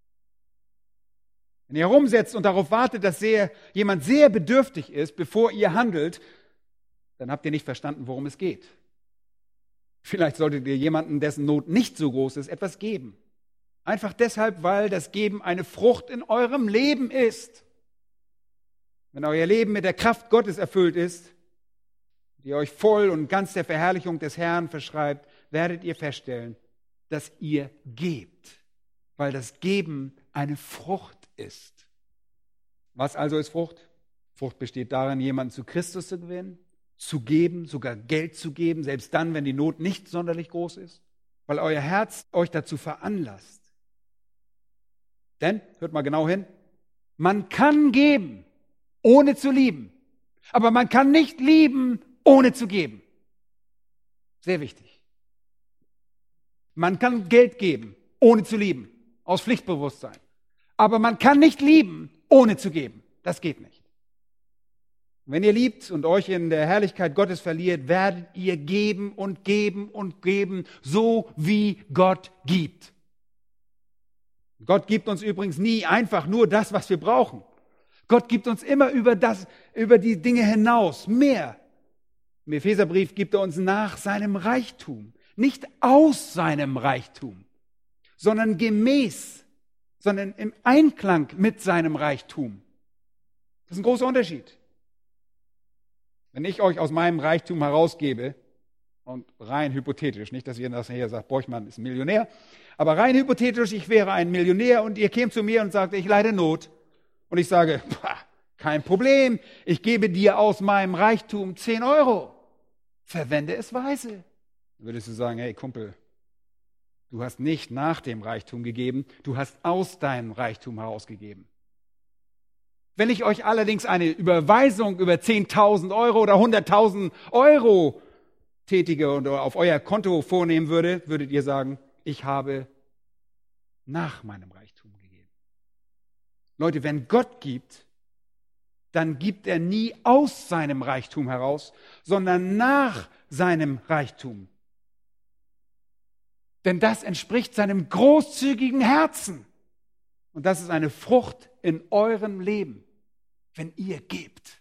Speaker 1: Wenn ihr herumsetzt und darauf wartet, dass jemand sehr bedürftig ist, bevor ihr handelt, dann habt ihr nicht verstanden, worum es geht. Vielleicht solltet ihr jemanden, dessen Not nicht so groß ist, etwas geben. Einfach deshalb, weil das Geben eine Frucht in eurem Leben ist. Wenn euer Leben mit der Kraft Gottes erfüllt ist, die euch voll und ganz der Verherrlichung des Herrn verschreibt, werdet ihr feststellen, dass ihr gebt, weil das Geben eine Frucht ist. Was also ist Frucht? Frucht besteht darin, jemanden zu Christus zu gewinnen, zu geben, sogar Geld zu geben, selbst dann, wenn die Not nicht sonderlich groß ist, weil euer Herz euch dazu veranlasst. Denn, hört mal genau hin, man kann geben, ohne zu lieben, aber man kann nicht lieben, ohne zu geben. Sehr wichtig. Man kann Geld geben, ohne zu lieben, aus Pflichtbewusstsein. Aber man kann nicht lieben, ohne zu geben. Das geht nicht. Wenn ihr liebt und euch in der Herrlichkeit Gottes verliert, werdet ihr geben und geben und geben, so wie Gott gibt. Gott gibt uns übrigens nie einfach nur das, was wir brauchen. Gott gibt uns immer über die Dinge hinaus mehr. Im Epheserbrief gibt er uns nach seinem Reichtum, nicht aus seinem Reichtum, sondern gemäß, sondern im Einklang mit seinem Reichtum. Das ist ein großer Unterschied. Wenn ich euch aus meinem Reichtum herausgebe, und rein hypothetisch, nicht, dass ihr nachher sagt, Borchmann ist ein Millionär, aber rein hypothetisch, ich wäre ein Millionär und ihr kämt zu mir und sagt, ich leide Not. Und ich sage, kein Problem, ich gebe dir aus meinem Reichtum 10 Euro. Verwende es weise. Dann würdest du sagen, hey Kumpel, du hast nicht nach dem Reichtum gegeben, du hast aus deinem Reichtum herausgegeben. Wenn ich euch allerdings eine Überweisung über 10.000 Euro oder 100.000 Euro tätige und auf euer Konto vornehmen würde, würdet ihr sagen, ich habe nach meinem Reichtum gegeben. Leute, wenn Gott gibt, dann gibt er nie aus seinem Reichtum heraus, sondern nach seinem Reichtum. Denn das entspricht seinem großzügigen Herzen. Und das ist eine Frucht in eurem Leben, wenn ihr gebt.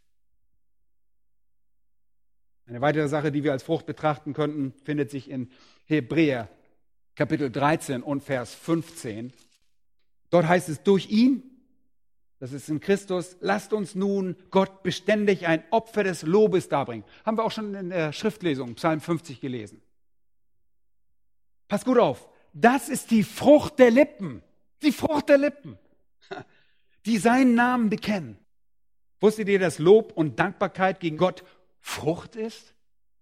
Speaker 1: Eine weitere Sache, die wir als Frucht betrachten könnten, findet sich in Hebräer Kapitel 13 und Vers 15. Dort heißt es, durch ihn, das ist in Christus, lasst uns nun Gott beständig ein Opfer des Lobes darbringen. Haben wir auch schon in der Schriftlesung, Psalm 50 gelesen. Pass gut auf, das ist die Frucht der Lippen. Die Frucht der Lippen, die seinen Namen bekennen. Wusstet ihr, dass Lob und Dankbarkeit gegen Gott Frucht ist?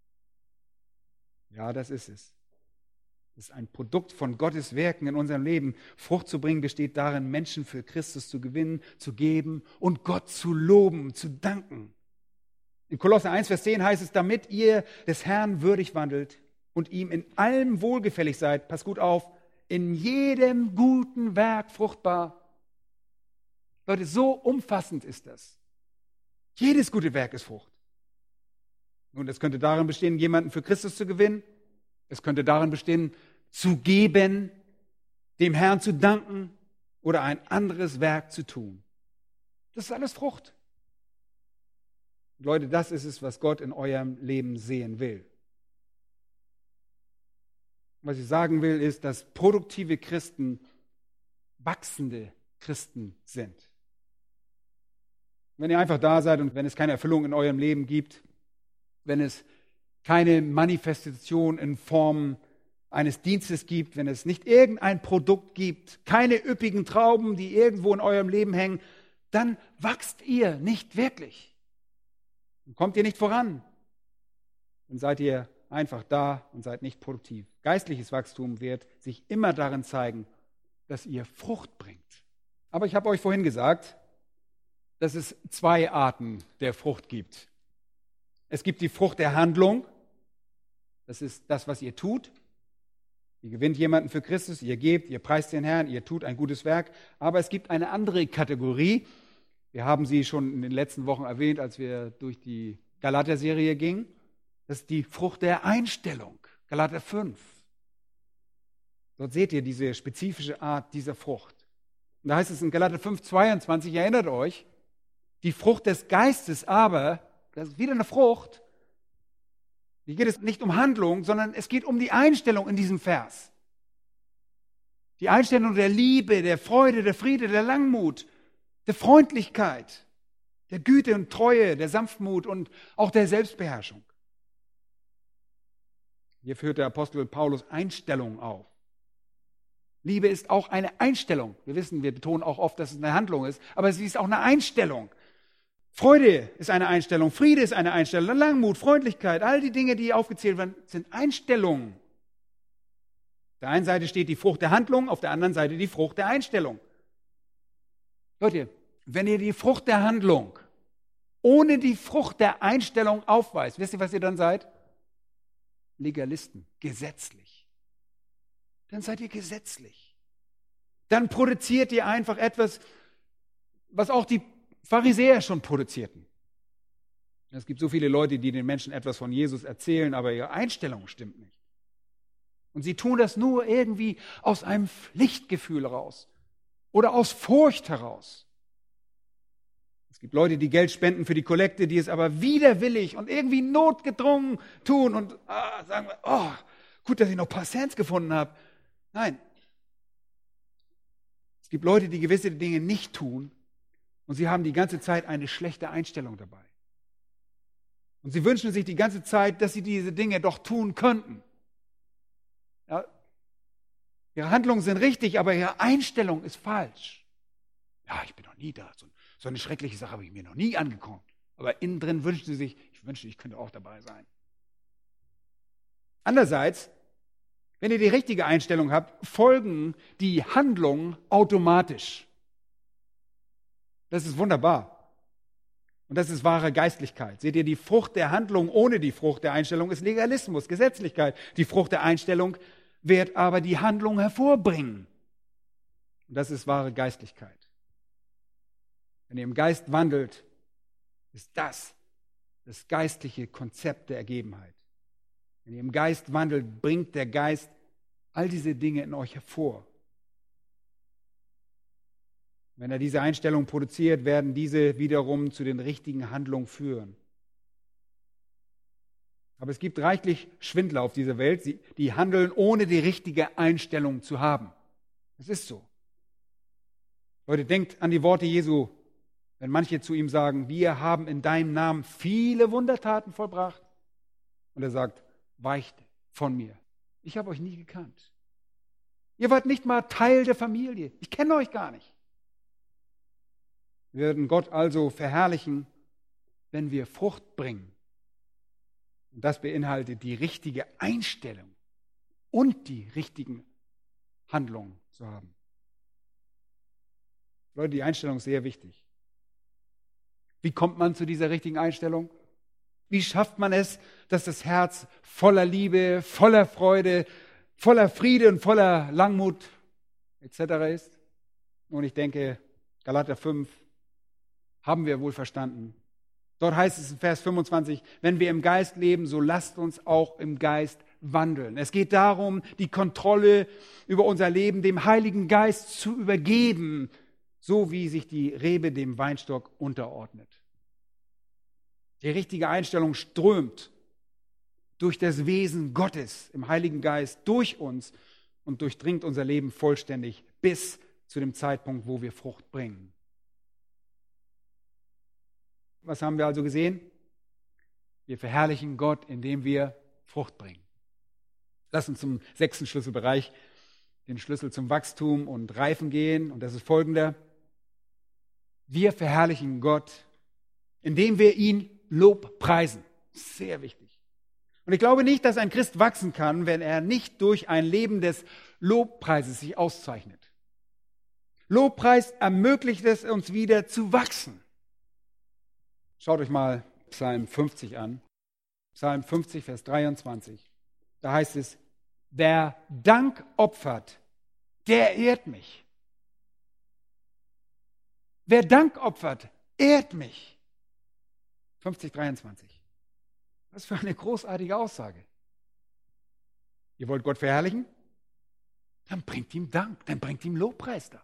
Speaker 1: Ja, das ist es. Das ist ein Produkt von Gottes Werken in unserem Leben. Frucht zu bringen besteht darin, Menschen für Christus zu gewinnen, zu geben und Gott zu loben, zu danken. In Kolosser 1, Vers 10 heißt es, damit ihr des Herrn würdig wandelt und ihm in allem wohlgefällig seid, pass gut auf, in jedem guten Werk fruchtbar. Leute, so umfassend ist das. Jedes gute Werk ist Frucht. Nun, es könnte darin bestehen, jemanden für Christus zu gewinnen. Es könnte darin bestehen, zu geben, dem Herrn zu danken oder ein anderes Werk zu tun. Das ist alles Frucht. Leute, das ist es, was Gott in eurem Leben sehen will. Was ich sagen will, ist, dass produktive Christen wachsende Christen sind. Wenn ihr einfach da seid und wenn es keine Erfüllung in eurem Leben gibt, wenn es keine Manifestation in Form eines Dienstes gibt, wenn es nicht irgendein Produkt gibt, keine üppigen Trauben, die irgendwo in eurem Leben hängen, dann wachst ihr nicht wirklich. Dann kommt ihr nicht voran. Dann seid ihr einfach da und seid nicht produktiv. Geistliches Wachstum wird sich immer darin zeigen, dass ihr Frucht bringt. Aber ich habe euch vorhin gesagt, dass es 2 Arten der Frucht gibt. Es gibt die Frucht der Handlung. Das ist das, was ihr tut. Ihr gewinnt jemanden für Christus, ihr gebt, ihr preist den Herrn, ihr tut ein gutes Werk. Aber es gibt eine andere Kategorie. Wir haben sie schon in den letzten Wochen erwähnt, als wir durch die Galater-Serie gingen. Das ist die Frucht der Einstellung. Galater 5. Dort seht ihr diese spezifische Art dieser Frucht. Und da heißt es in Galater 5, 22, erinnert euch, die Frucht des Geistes aber, das ist wieder eine Frucht. Hier geht es nicht um Handlung, sondern es geht um die Einstellung in diesem Vers. Die Einstellung der Liebe, der Freude, der Friede, der Langmut, der Freundlichkeit, der Güte und Treue, der Sanftmut und auch der Selbstbeherrschung. Hier führt der Apostel Paulus Einstellung auf. Liebe ist auch eine Einstellung. Wir wissen, wir betonen auch oft, dass es eine Handlung ist, aber sie ist auch eine Einstellung. Freude ist eine Einstellung, Friede ist eine Einstellung, Langmut, Freundlichkeit, all die Dinge, die aufgezählt werden, sind Einstellungen. Auf der einen Seite steht die Frucht der Handlung, auf der anderen Seite die Frucht der Einstellung. Leute, wenn ihr die Frucht der Handlung ohne die Frucht der Einstellung aufweist, wisst ihr, was ihr dann seid? Legalisten, gesetzlich. Dann seid ihr gesetzlich. Dann produziert ihr einfach etwas, was auch die Pharisäer schon produzierten. Es gibt so viele Leute, die den Menschen etwas von Jesus erzählen, aber ihre Einstellung stimmt nicht. Und sie tun das nur irgendwie aus einem Pflichtgefühl heraus oder aus Furcht heraus. Es gibt Leute, die Geld spenden für die Kollekte, die es aber widerwillig und irgendwie notgedrungen tun und sagen, oh, gut, dass ich noch ein paar Cents gefunden habe. Nein. Es gibt Leute, die gewisse Dinge nicht tun und sie haben die ganze Zeit eine schlechte Einstellung dabei. Und sie wünschen sich die ganze Zeit, dass sie diese Dinge doch tun könnten. Ja, ihre Handlungen sind richtig, aber ihre Einstellung ist falsch. Ja, ich bin noch nie da. So eine schreckliche Sache habe ich mir noch nie angeguckt. Aber innen drin wünschen sie sich, ich könnte auch dabei sein. Andererseits, wenn ihr die richtige Einstellung habt, folgen die Handlungen automatisch. Das ist wunderbar. Und das ist wahre Geistlichkeit. Seht ihr, die Frucht der Handlung ohne die Frucht der Einstellung ist Legalismus, Gesetzlichkeit. Die Frucht der Einstellung wird aber die Handlung hervorbringen. Und das ist wahre Geistlichkeit. Wenn ihr im Geist wandelt, ist das geistliche Konzept der Ergebenheit. Wenn ihr im Geist wandelt, bringt der Geist all diese Dinge in euch hervor. Wenn er diese Einstellung produziert, werden diese wiederum zu den richtigen Handlungen führen. Aber es gibt reichlich Schwindler auf dieser Welt, die handeln, ohne die richtige Einstellung zu haben. Das ist so. Leute, denkt an die Worte Jesu, wenn manche zu ihm sagen, wir haben in deinem Namen viele Wundertaten vollbracht. Und er sagt, weicht von mir. Ich habe euch nie gekannt. Ihr wart nicht mal Teil der Familie. Ich kenne euch gar nicht. Wir werden Gott also verherrlichen, wenn wir Frucht bringen. Und das beinhaltet die richtige Einstellung und die richtigen Handlungen zu haben. Leute, die Einstellung ist sehr wichtig. Wie kommt man zu dieser richtigen Einstellung? Wie schafft man es, dass das Herz voller Liebe, voller Freude, voller Friede und voller Langmut etc. ist? Und ich denke, Galater 5 haben wir wohl verstanden. Dort heißt es in Vers 25, wenn wir im Geist leben, so lasst uns auch im Geist wandeln. Es geht darum, die Kontrolle über unser Leben dem Heiligen Geist zu übergeben, so wie sich die Rebe dem Weinstock unterordnet. Die richtige Einstellung strömt durch das Wesen Gottes im Heiligen Geist durch uns und durchdringt unser Leben vollständig bis zu dem Zeitpunkt, wo wir Frucht bringen. Was haben wir also gesehen? Wir verherrlichen Gott, indem wir Frucht bringen. Lass uns zum 6. Schlüsselbereich, den Schlüssel zum Wachstum und Reifen gehen. Und das ist folgender. Wir verherrlichen Gott, indem wir ihn Lobpreisen. Sehr wichtig. Und ich glaube nicht, dass ein Christ wachsen kann, wenn er nicht durch ein Leben des Lobpreises sich auszeichnet. Lobpreis ermöglicht es uns wieder zu wachsen. Schaut euch mal Psalm 50 an. Psalm 50, Vers 23. Da heißt es, wer Dank opfert, der ehrt mich. Wer Dank opfert, ehrt mich. 50, 23. Was für eine großartige Aussage. Ihr wollt Gott verherrlichen? Dann bringt ihm Dank, dann bringt ihm Lobpreis da.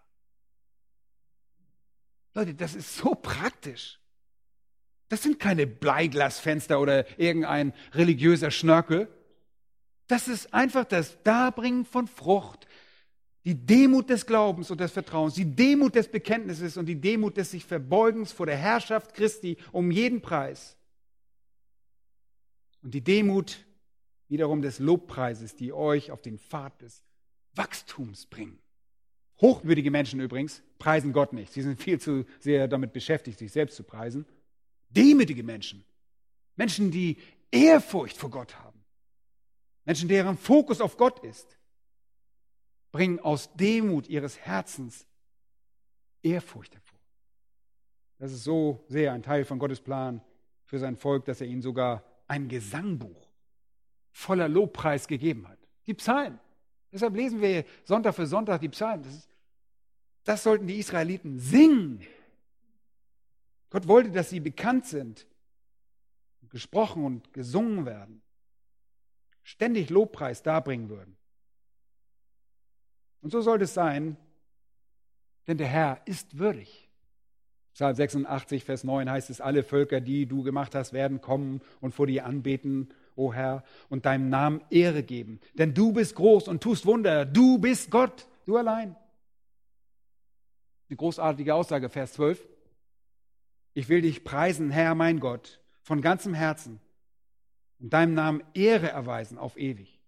Speaker 1: Leute, das ist so praktisch. Das sind keine Bleiglasfenster oder irgendein religiöser Schnörkel. Das ist einfach das Darbringen von Frucht, die Demut des Glaubens und des Vertrauens, die Demut des Bekenntnisses und die Demut des sich Verbeugens vor der Herrschaft Christi um jeden Preis. Und die Demut wiederum des Lobpreises, die euch auf den Pfad des Wachstums bringen. Hochwürdige Menschen übrigens preisen Gott nicht. Sie sind viel zu sehr damit beschäftigt, sich selbst zu preisen. Demütige Menschen. Menschen, die Ehrfurcht vor Gott haben. Menschen, deren Fokus auf Gott ist, bringen aus Demut ihres Herzens Ehrfurcht hervor. Das ist so sehr ein Teil von Gottes Plan für sein Volk, dass er ihnen sogar ein Gesangbuch voller Lobpreis gegeben hat. Die Psalmen. Deshalb lesen wir Sonntag für Sonntag die Psalmen. Das sollten die Israeliten singen. Gott wollte, dass sie bekannt sind, gesprochen und gesungen werden, ständig Lobpreis darbringen würden. Und so sollte es sein, denn der Herr ist würdig. Psalm 86, Vers 9 heißt es, alle Völker, die du gemacht hast, werden kommen und vor dir anbeten, o Herr, und deinem Namen Ehre geben. Denn du bist groß und tust Wunder. Du bist Gott, du allein. Eine großartige Aussage, Vers 12. Ich will dich preisen, Herr, mein Gott, von ganzem Herzen und deinem Namen Ehre erweisen auf ewig.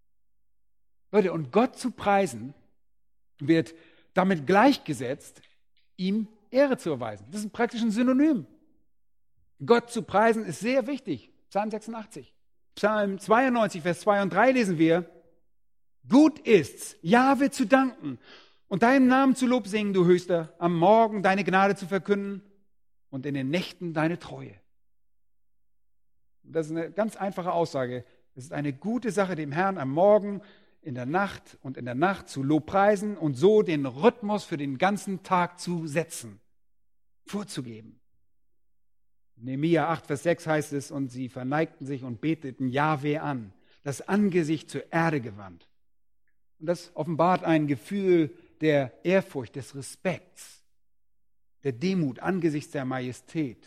Speaker 1: Leute, und Gott zu preisen wird damit gleichgesetzt, ihm Ehre zu erweisen. Das ist praktisch ein Synonym. Gott zu preisen ist sehr wichtig. Psalm 86. Psalm 92, Vers 2 und 3 lesen wir, gut ist's, Jahwe zu danken und deinem Namen zu Lob singen, du Höchster, am Morgen deine Gnade zu verkünden und in den Nächten deine Treue. Das ist eine ganz einfache Aussage. Es ist eine gute Sache, dem Herrn am Morgen, in der Nacht und in der Nacht zu Lobpreisen und so den Rhythmus für den ganzen Tag zu setzen, vorzugeben. Nehemia 8, Vers 6 heißt es, und sie verneigten sich und beteten Jahwe an, das Angesicht zur Erde gewandt. Und das offenbart ein Gefühl der Ehrfurcht, des Respekts, der Demut angesichts der Majestät,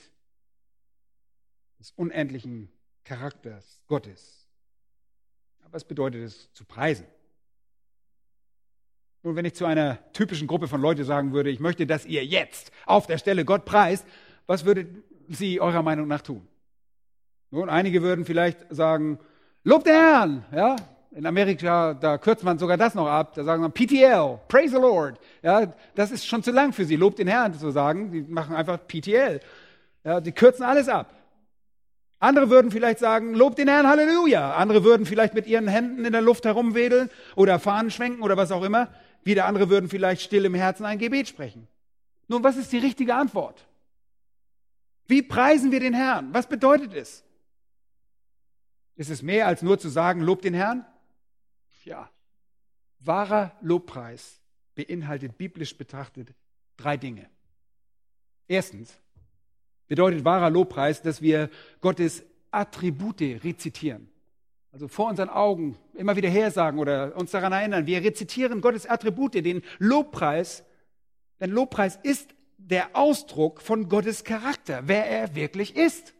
Speaker 1: des unendlichen Charakters Gottes. Aber was bedeutet es, zu preisen? Nun, wenn ich zu einer typischen Gruppe von Leuten sagen würde, ich möchte, dass ihr jetzt auf der Stelle Gott preist, was würdet sie eurer Meinung nach tun? Nun, einige würden vielleicht sagen, lobt den Herrn. Ja? In Amerika, da kürzt man sogar das noch ab. Da sagen sie PTL, Praise the Lord. Ja, das ist schon zu lang für sie, lobt den Herrn zu sagen. Die machen einfach PTL. Ja, die kürzen alles ab. Andere würden vielleicht sagen, lobt den Herrn, Halleluja. Andere würden vielleicht mit ihren Händen in der Luft herumwedeln oder Fahnen schwenken oder was auch immer. Wieder andere würden vielleicht still im Herzen ein Gebet sprechen. Nun, was ist die richtige Antwort? Wie preisen wir den Herrn? Was bedeutet es? Ist es mehr als nur zu sagen, lobt den Herrn? Ja. Wahrer Lobpreis beinhaltet biblisch betrachtet 3 Dinge. Erstens bedeutet wahrer Lobpreis, dass wir Gottes Attribute rezitieren. Also vor unseren Augen immer wieder hersagen oder uns daran erinnern. Wir rezitieren Gottes Attribute, den Lobpreis. Denn Lobpreis ist der Ausdruck von Gottes Charakter, wer er wirklich ist.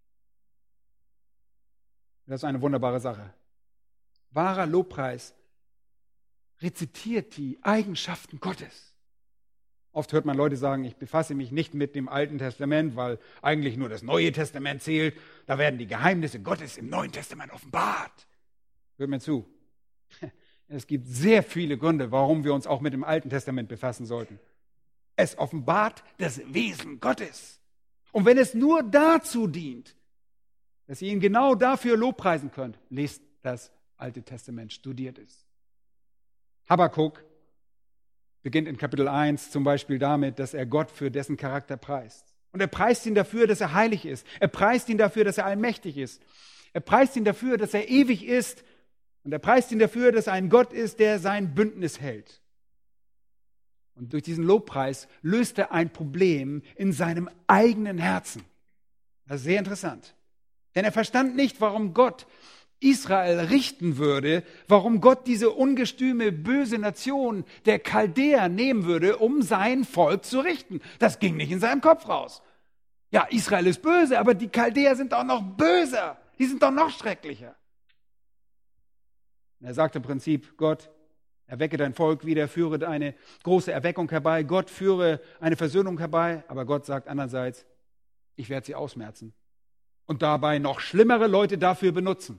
Speaker 1: Das ist eine wunderbare Sache. Wahrer Lobpreis rezitiert die Eigenschaften Gottes. Oft hört man Leute sagen, ich befasse mich nicht mit dem Alten Testament, weil eigentlich nur das Neue Testament zählt. Da werden die Geheimnisse Gottes im Neuen Testament offenbart. Hört mir zu. Es gibt sehr viele Gründe, warum wir uns auch mit dem Alten Testament befassen sollten. Es offenbart das Wesen Gottes. Und wenn es nur dazu dient, dass ihr ihn genau dafür lobpreisen könnt, lest das Alte Testament, studiert es. Habakuk beginnt in Kapitel 1 zum Beispiel damit, dass er Gott für dessen Charakter preist. Und er preist ihn dafür, dass er heilig ist. Er preist ihn dafür, dass er allmächtig ist. Er preist ihn dafür, dass er ewig ist. Und er preist ihn dafür, dass er ein Gott ist, der sein Bündnis hält. Und durch diesen Lobpreis löst er ein Problem in seinem eigenen Herzen. Das ist sehr interessant. Denn er verstand nicht, warum Gott Israel richten würde, warum Gott diese ungestüme, böse Nation der Chaldäer nehmen würde, um sein Volk zu richten. Das ging nicht in seinem Kopf raus. Ja, Israel ist böse, aber die Chaldäer sind auch noch böser. Die sind doch noch schrecklicher. Und er sagt im Prinzip, Gott, erwecke dein Volk wieder, führe eine große Erweckung herbei. Gott führe eine Versöhnung herbei. Aber Gott sagt andererseits, ich werde sie ausmerzen. Und dabei noch schlimmere Leute dafür benutzen.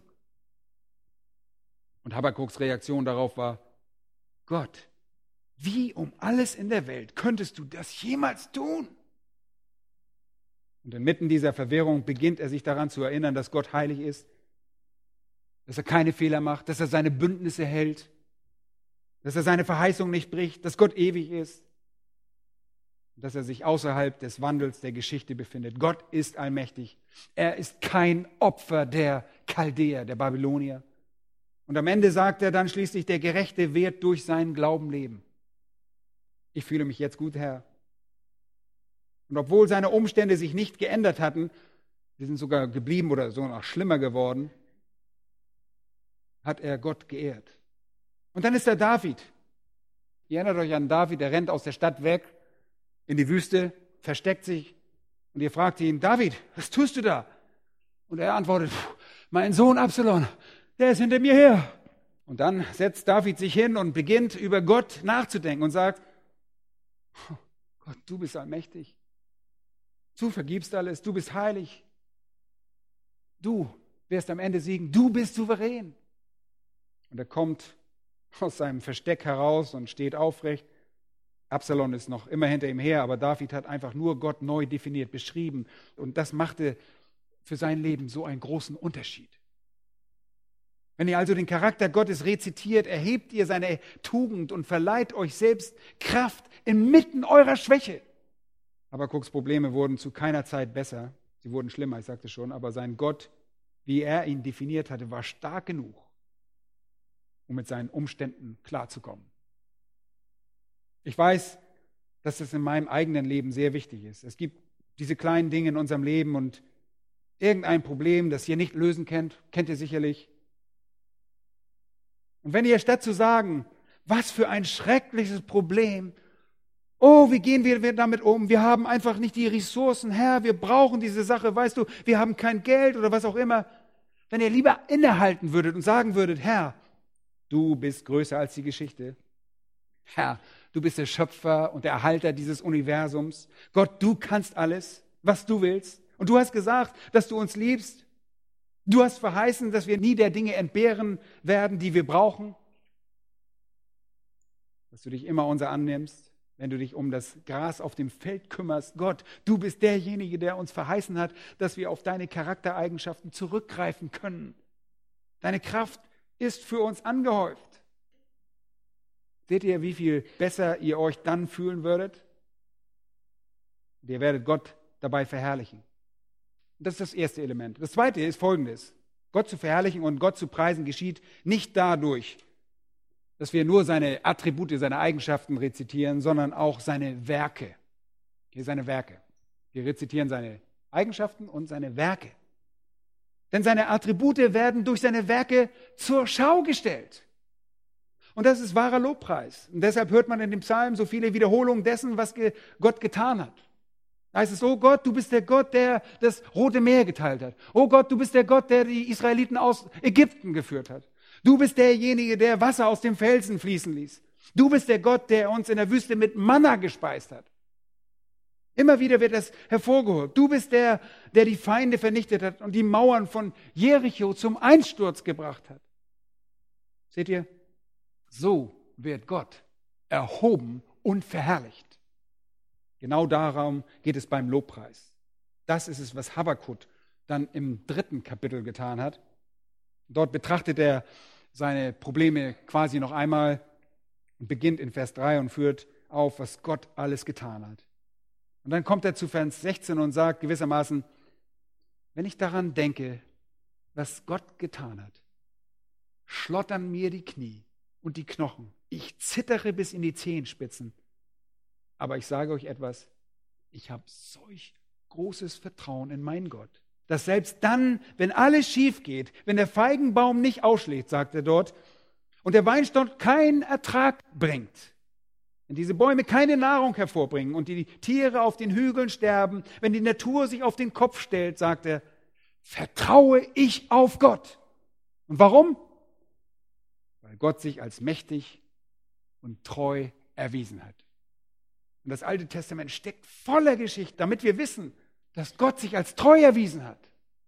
Speaker 1: Und Habakuks Reaktion darauf war, Gott, wie um alles in der Welt könntest du das jemals tun? Und inmitten dieser Verwirrung beginnt er sich daran zu erinnern, dass Gott heilig ist, dass er keine Fehler macht, dass er seine Bündnisse hält, dass er seine Verheißung nicht bricht, dass Gott ewig ist, dass er sich außerhalb des Wandels der Geschichte befindet. Gott ist allmächtig. Er ist kein Opfer der Chaldäer, der Babylonier. Und am Ende sagt er dann schließlich, der Gerechte wird durch seinen Glauben leben. Ich fühle mich jetzt gut, Herr. Und obwohl seine Umstände sich nicht geändert hatten, sie sind sogar geblieben oder sogar noch schlimmer geworden, hat er Gott geehrt. Und dann ist da David. Ihr erinnert euch an David, der rennt aus der Stadt weg in die Wüste, versteckt sich und ihr fragt ihn, David, was tust du da? Und er antwortet, mein Sohn Absalom, der ist hinter mir her. Und dann setzt David sich hin und beginnt über Gott nachzudenken und sagt, oh Gott, du bist allmächtig. Du vergibst alles, du bist heilig. Du wirst am Ende siegen, du bist souverän. Und er kommt aus seinem Versteck heraus und steht aufrecht. Absalom ist noch immer hinter ihm her, aber David hat einfach nur Gott neu definiert, beschrieben. Und das machte für sein Leben so einen großen Unterschied. Wenn ihr also den Charakter Gottes rezitiert, erhebt ihr seine Tugend und verleiht euch selbst Kraft inmitten eurer Schwäche. Habakuks Probleme wurden zu keiner Zeit besser. Sie wurden schlimmer, ich sagte schon, aber sein Gott, wie er ihn definiert hatte, war stark genug, um mit seinen Umständen klarzukommen. Ich weiß, dass das in meinem eigenen Leben sehr wichtig ist. Es gibt diese kleinen Dinge in unserem Leben und irgendein Problem, das ihr nicht lösen kennt ihr sicherlich. Und wenn ihr statt zu sagen, was für ein schreckliches Problem, oh, wie gehen wir damit um? Wir haben einfach nicht die Ressourcen, Herr, wir brauchen diese Sache, weißt du, wir haben kein Geld oder was auch immer. Wenn ihr lieber innehalten würdet und sagen würdet, Herr, du bist größer als die Geschichte. Herr, du bist der Schöpfer und der Erhalter dieses Universums. Gott, du kannst alles, was du willst. Und du hast gesagt, dass du uns liebst. Du hast verheißen, dass wir nie der Dinge entbehren werden, die wir brauchen. Dass du dich immer unser annimmst, wenn du dich um das Gras auf dem Feld kümmerst. Gott, du bist derjenige, der uns verheißen hat, dass wir auf deine Charaktereigenschaften zurückgreifen können. Deine Kraft ist für uns angehäuft. Seht ihr, wie viel besser ihr euch dann fühlen würdet? Und ihr werdet Gott dabei verherrlichen. Und das ist das erste Element. Das zweite ist Folgendes. Gott zu verherrlichen und Gott zu preisen geschieht nicht dadurch, dass wir nur seine Attribute, seine Eigenschaften rezitieren, sondern auch seine Werke. Hier seine Werke. Wir rezitieren seine Eigenschaften und seine Werke. Denn seine Attribute werden durch seine Werke zur Schau gestellt. Und das ist wahrer Lobpreis. Und deshalb hört man in dem Psalm so viele Wiederholungen dessen, was Gott getan hat. Da heißt es, oh Gott, du bist der Gott, der das Rote Meer geteilt hat. Oh Gott, du bist der Gott, der die Israeliten aus Ägypten geführt hat. Du bist derjenige, der Wasser aus dem Felsen fließen ließ. Du bist der Gott, der uns in der Wüste mit Manna gespeist hat. Immer wieder wird das hervorgeholt. Du bist der die Feinde vernichtet hat und die Mauern von Jericho zum Einsturz gebracht hat. Seht ihr? So wird Gott erhoben und verherrlicht. Genau darum geht es beim Lobpreis. Das ist es, was Habakuk dann im 3. Kapitel getan hat. Dort betrachtet er seine Probleme quasi noch einmal und beginnt in Vers 3 und führt auf, was Gott alles getan hat. Und dann kommt er zu Vers 16 und sagt gewissermaßen, wenn ich daran denke, was Gott getan hat, schlottern mir die Knie und die Knochen. Ich zittere bis in die Zehenspitzen. Aber ich sage euch etwas, ich habe solch großes Vertrauen in meinen Gott, dass selbst dann, wenn alles schief geht, wenn der Feigenbaum nicht ausschlägt, sagt er dort, und der Weinstock keinen Ertrag bringt, wenn diese Bäume keine Nahrung hervorbringen und die Tiere auf den Hügeln sterben, wenn die Natur sich auf den Kopf stellt, sagt er, vertraue ich auf Gott. Und warum? Weil Gott sich als mächtig und treu erwiesen hat. Und das Alte Testament steckt voller Geschichte, damit wir wissen, dass Gott sich als treu erwiesen hat.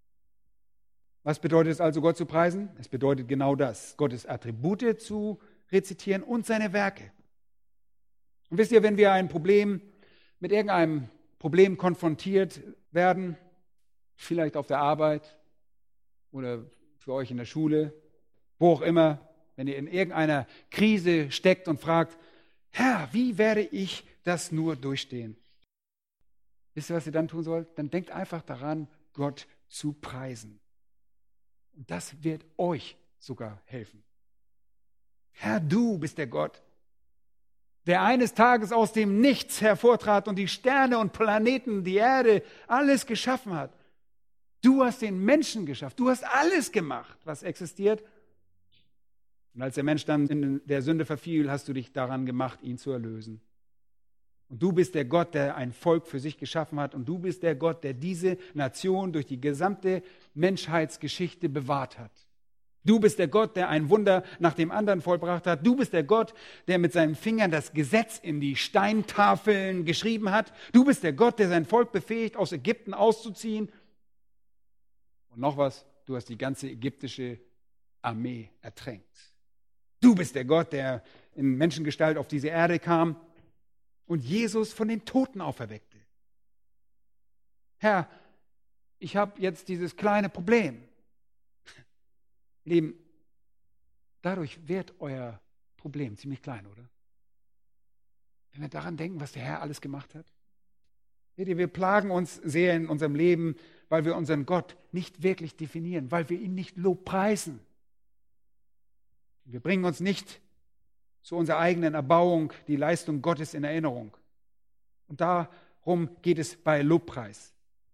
Speaker 1: Was bedeutet es also, Gott zu preisen? Es bedeutet genau das, Gottes Attribute zu rezitieren und seine Werke. Und wisst ihr, wenn wir ein Problem mit irgendeinem Problem konfrontiert werden, vielleicht auf der Arbeit oder für euch in der Schule, wo auch immer, wenn ihr in irgendeiner Krise steckt und fragt, Herr, wie werde ich das nur durchstehen? Wisst ihr, was ihr dann tun sollt? Dann denkt einfach daran, Gott zu preisen. Und das wird euch sogar helfen. Herr, du bist der Gott, der eines Tages aus dem Nichts hervortrat und die Sterne und Planeten, die Erde, alles geschaffen hat. Du hast den Menschen geschaffen. Du hast alles gemacht, was existiert. Und als der Mensch dann in der Sünde verfiel, hast du dich daran gemacht, ihn zu erlösen. Und du bist der Gott, der ein Volk für sich geschaffen hat. Und du bist der Gott, der diese Nation durch die gesamte Menschheitsgeschichte bewahrt hat. Du bist der Gott, der ein Wunder nach dem anderen vollbracht hat. Du bist der Gott, der mit seinen Fingern das Gesetz in die Steintafeln geschrieben hat. Du bist der Gott, der sein Volk befähigt, aus Ägypten auszuziehen. Und noch was, du hast die ganze ägyptische Armee ertränkt. Du bist der Gott, der in Menschengestalt auf diese Erde kam und Jesus von den Toten auferweckte. Herr, ich habe jetzt dieses kleine Problem. Lieben, dadurch wird euer Problem ziemlich klein, oder? Wenn wir daran denken, was der Herr alles gemacht hat. Seht ihr, wir plagen uns sehr in unserem Leben, weil wir unseren Gott nicht wirklich definieren, weil wir ihn nicht lobpreisen. Wir bringen uns nicht zu unserer eigenen Erbauung die Leistung Gottes in Erinnerung. Und darum geht es bei Lobpreis.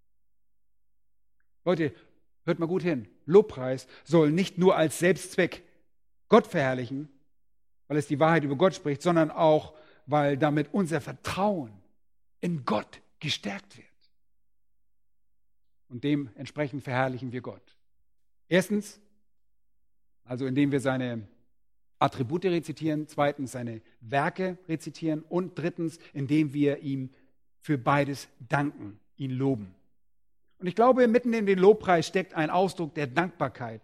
Speaker 1: Leute, hört mal gut hin. Lobpreis soll nicht nur als Selbstzweck Gott verherrlichen, weil es die Wahrheit über Gott spricht, sondern auch, weil damit unser Vertrauen in Gott gestärkt wird. Und dementsprechend verherrlichen wir Gott. Erstens, also indem wir seine Attribute rezitieren, zweitens seine Werke rezitieren und drittens, indem wir ihm für beides danken, ihn loben. Und ich glaube, mitten in den Lobpreis steckt ein Ausdruck der Dankbarkeit,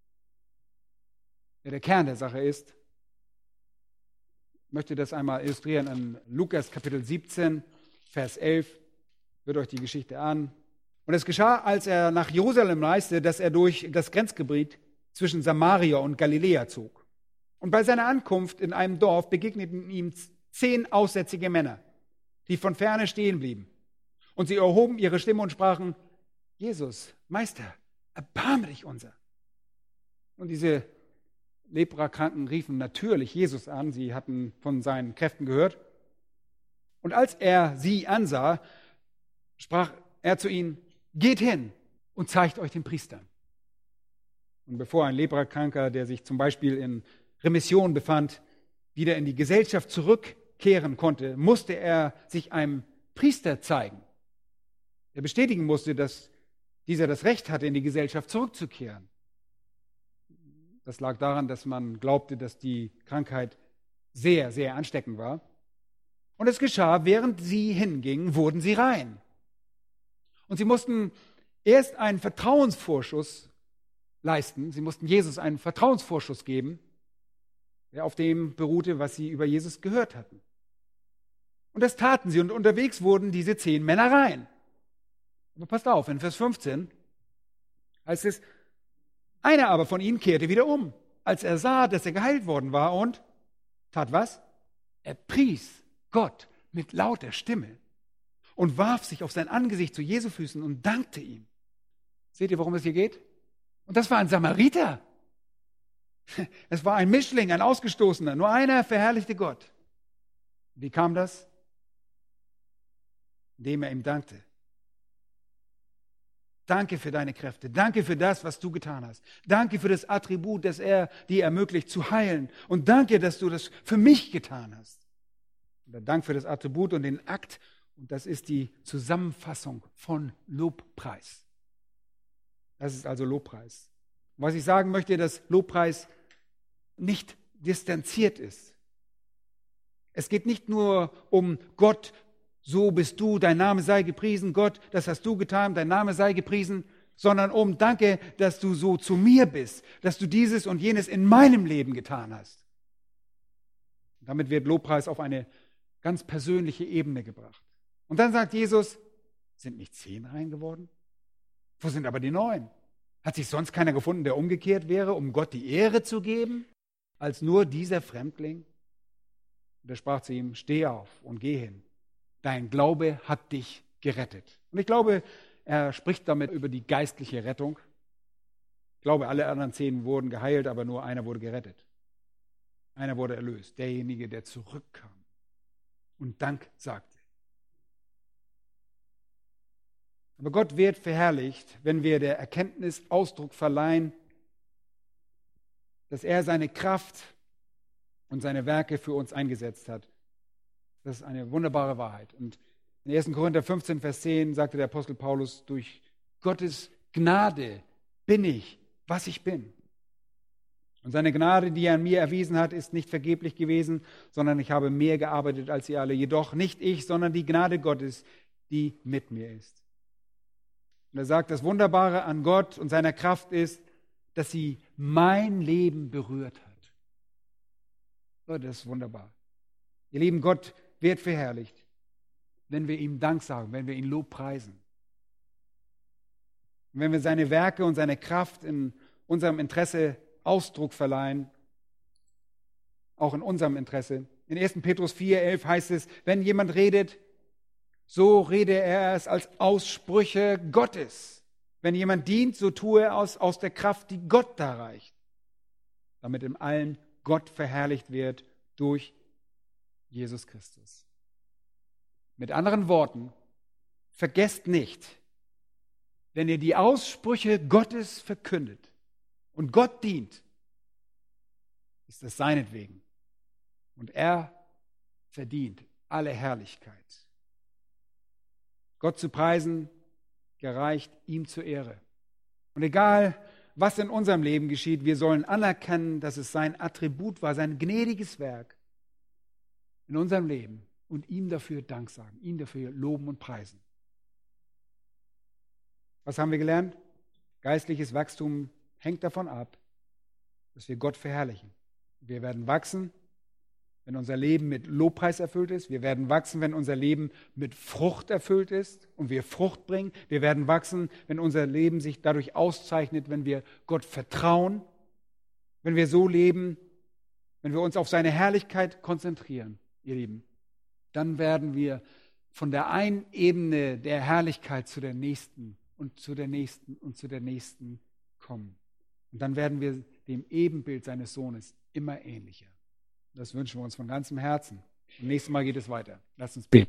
Speaker 1: der Kern der Sache ist. Ich möchte das einmal illustrieren an Lukas Kapitel 17, Vers 11. Hört euch die Geschichte an. Und es geschah, als er nach Jerusalem reiste, dass er durch das Grenzgebiet zwischen Samaria und Galiläa zog. Und bei seiner Ankunft in einem Dorf begegneten ihm 10 aussätzige Männer, die von ferne stehen blieben. Und sie erhoben ihre Stimme und sprachen, Jesus, Meister, erbarme dich unser. Und diese Leprakranken riefen natürlich Jesus an, sie hatten von seinen Kräften gehört. Und als er sie ansah, sprach er zu ihnen, geht hin und zeigt euch den Priestern. Und bevor ein Leprakranker, der sich zum Beispiel in Remission befand, wieder in die Gesellschaft zurückkehren konnte, musste er sich einem Priester zeigen, der bestätigen musste, dass dieser das Recht hatte, in die Gesellschaft zurückzukehren. Das lag daran, dass man glaubte, dass die Krankheit sehr, sehr ansteckend war. Und es geschah, während sie hingingen, wurden sie rein. Und sie mussten erst einen Vertrauensvorschuss leisten. Sie mussten Jesus einen Vertrauensvorschuss geben, der auf dem beruhte, was sie über Jesus gehört hatten. Und das taten sie und unterwegs wurden diese 10 Männer rein. Aber passt auf, in Vers 15 heißt es, einer aber von ihnen kehrte wieder um, als er sah, dass er geheilt worden war und tat was? Er pries Gott mit lauter Stimme und warf sich auf sein Angesicht zu Jesu Füßen und dankte ihm. Seht ihr, worum es hier geht? Und das war ein Samariter. Es war ein Mischling, ein Ausgestoßener. Nur einer verherrlichte Gott. Wie kam das? Indem er ihm dankte. Danke für deine Kräfte. Danke für das, was du getan hast. Danke für das Attribut, das er dir ermöglicht zu heilen. Und danke, dass du das für mich getan hast. Und der Dank für das Attribut und den Akt. Und das ist die Zusammenfassung von Lobpreis. Das ist also Lobpreis. Und was ich sagen möchte, dass Lobpreis nicht distanziert ist. Es geht nicht nur um Gott, so bist du, dein Name sei gepriesen, Gott, das hast du getan, dein Name sei gepriesen, sondern um danke, dass du so zu mir bist, dass du dieses und jenes in meinem Leben getan hast. Und damit wird Lobpreis auf eine ganz persönliche Ebene gebracht. Und dann sagt Jesus, Sind nicht 10 rein geworden? Wo sind aber die 9? Hat sich sonst keiner gefunden, der umgekehrt wäre, um Gott die Ehre zu geben, als nur dieser Fremdling? Und er sprach zu ihm, steh auf und geh hin. Dein Glaube hat dich gerettet. Und ich glaube, er spricht damit über die geistliche Rettung. Ich glaube, alle anderen 10 wurden geheilt, aber nur einer wurde gerettet. Einer wurde erlöst, derjenige, der zurückkam und Dank sagte. Aber Gott wird verherrlicht, wenn wir der Erkenntnis Ausdruck verleihen, dass er seine Kraft und seine Werke für uns eingesetzt hat. Das ist eine wunderbare Wahrheit. Und in 1. Korinther 15, Vers 10 sagte der Apostel Paulus, durch Gottes Gnade bin ich, was ich bin. Und seine Gnade, die er an mir erwiesen hat, ist nicht vergeblich gewesen, sondern ich habe mehr gearbeitet als ihr alle. Jedoch nicht ich, sondern die Gnade Gottes, die mit mir ist. Und er sagt, das Wunderbare an Gott und seiner Kraft ist, dass sie mein Leben berührt hat. Oh, das ist wunderbar. Ihr Lieben, Gott wird verherrlicht, wenn wir ihm Dank sagen, wenn wir ihn lobpreisen. Und wenn wir seine Werke und seine Kraft in unserem Interesse Ausdruck verleihen, auch in unserem Interesse. In 1. Petrus 4,11 heißt es, wenn jemand redet, so rede er es als Aussprüche Gottes. Wenn jemand dient, so tue er aus der Kraft, die Gott darreicht, damit in allen Gott verherrlicht wird durch Jesus Christus. Mit anderen Worten, vergesst nicht, wenn ihr die Aussprüche Gottes verkündet und Gott dient, ist es seinetwegen. Und er verdient alle Herrlichkeit. Gott zu preisen, gereicht ihm zur Ehre. Und egal, was in unserem Leben geschieht, wir sollen anerkennen, dass es sein Attribut war, sein gnädiges Werk in unserem Leben und ihm dafür Dank sagen, ihn dafür loben und preisen. Was haben wir gelernt? Geistliches Wachstum hängt davon ab, dass wir Gott verherrlichen. Wir werden wachsen, wenn unser Leben mit Lobpreis erfüllt ist. Wir werden wachsen, wenn unser Leben mit Frucht erfüllt ist und wir Frucht bringen. Wir werden wachsen, wenn unser Leben sich dadurch auszeichnet, wenn wir Gott vertrauen, wenn wir so leben, wenn wir uns auf seine Herrlichkeit konzentrieren, ihr Lieben. Dann werden wir von der einen Ebene der Herrlichkeit zu der nächsten und zu der nächsten und zu der nächsten kommen. Und dann werden wir dem Ebenbild seines Sohnes immer ähnlicher. Das wünschen wir uns von ganzem Herzen. Und nächstes Mal geht es weiter. Lasst uns beten.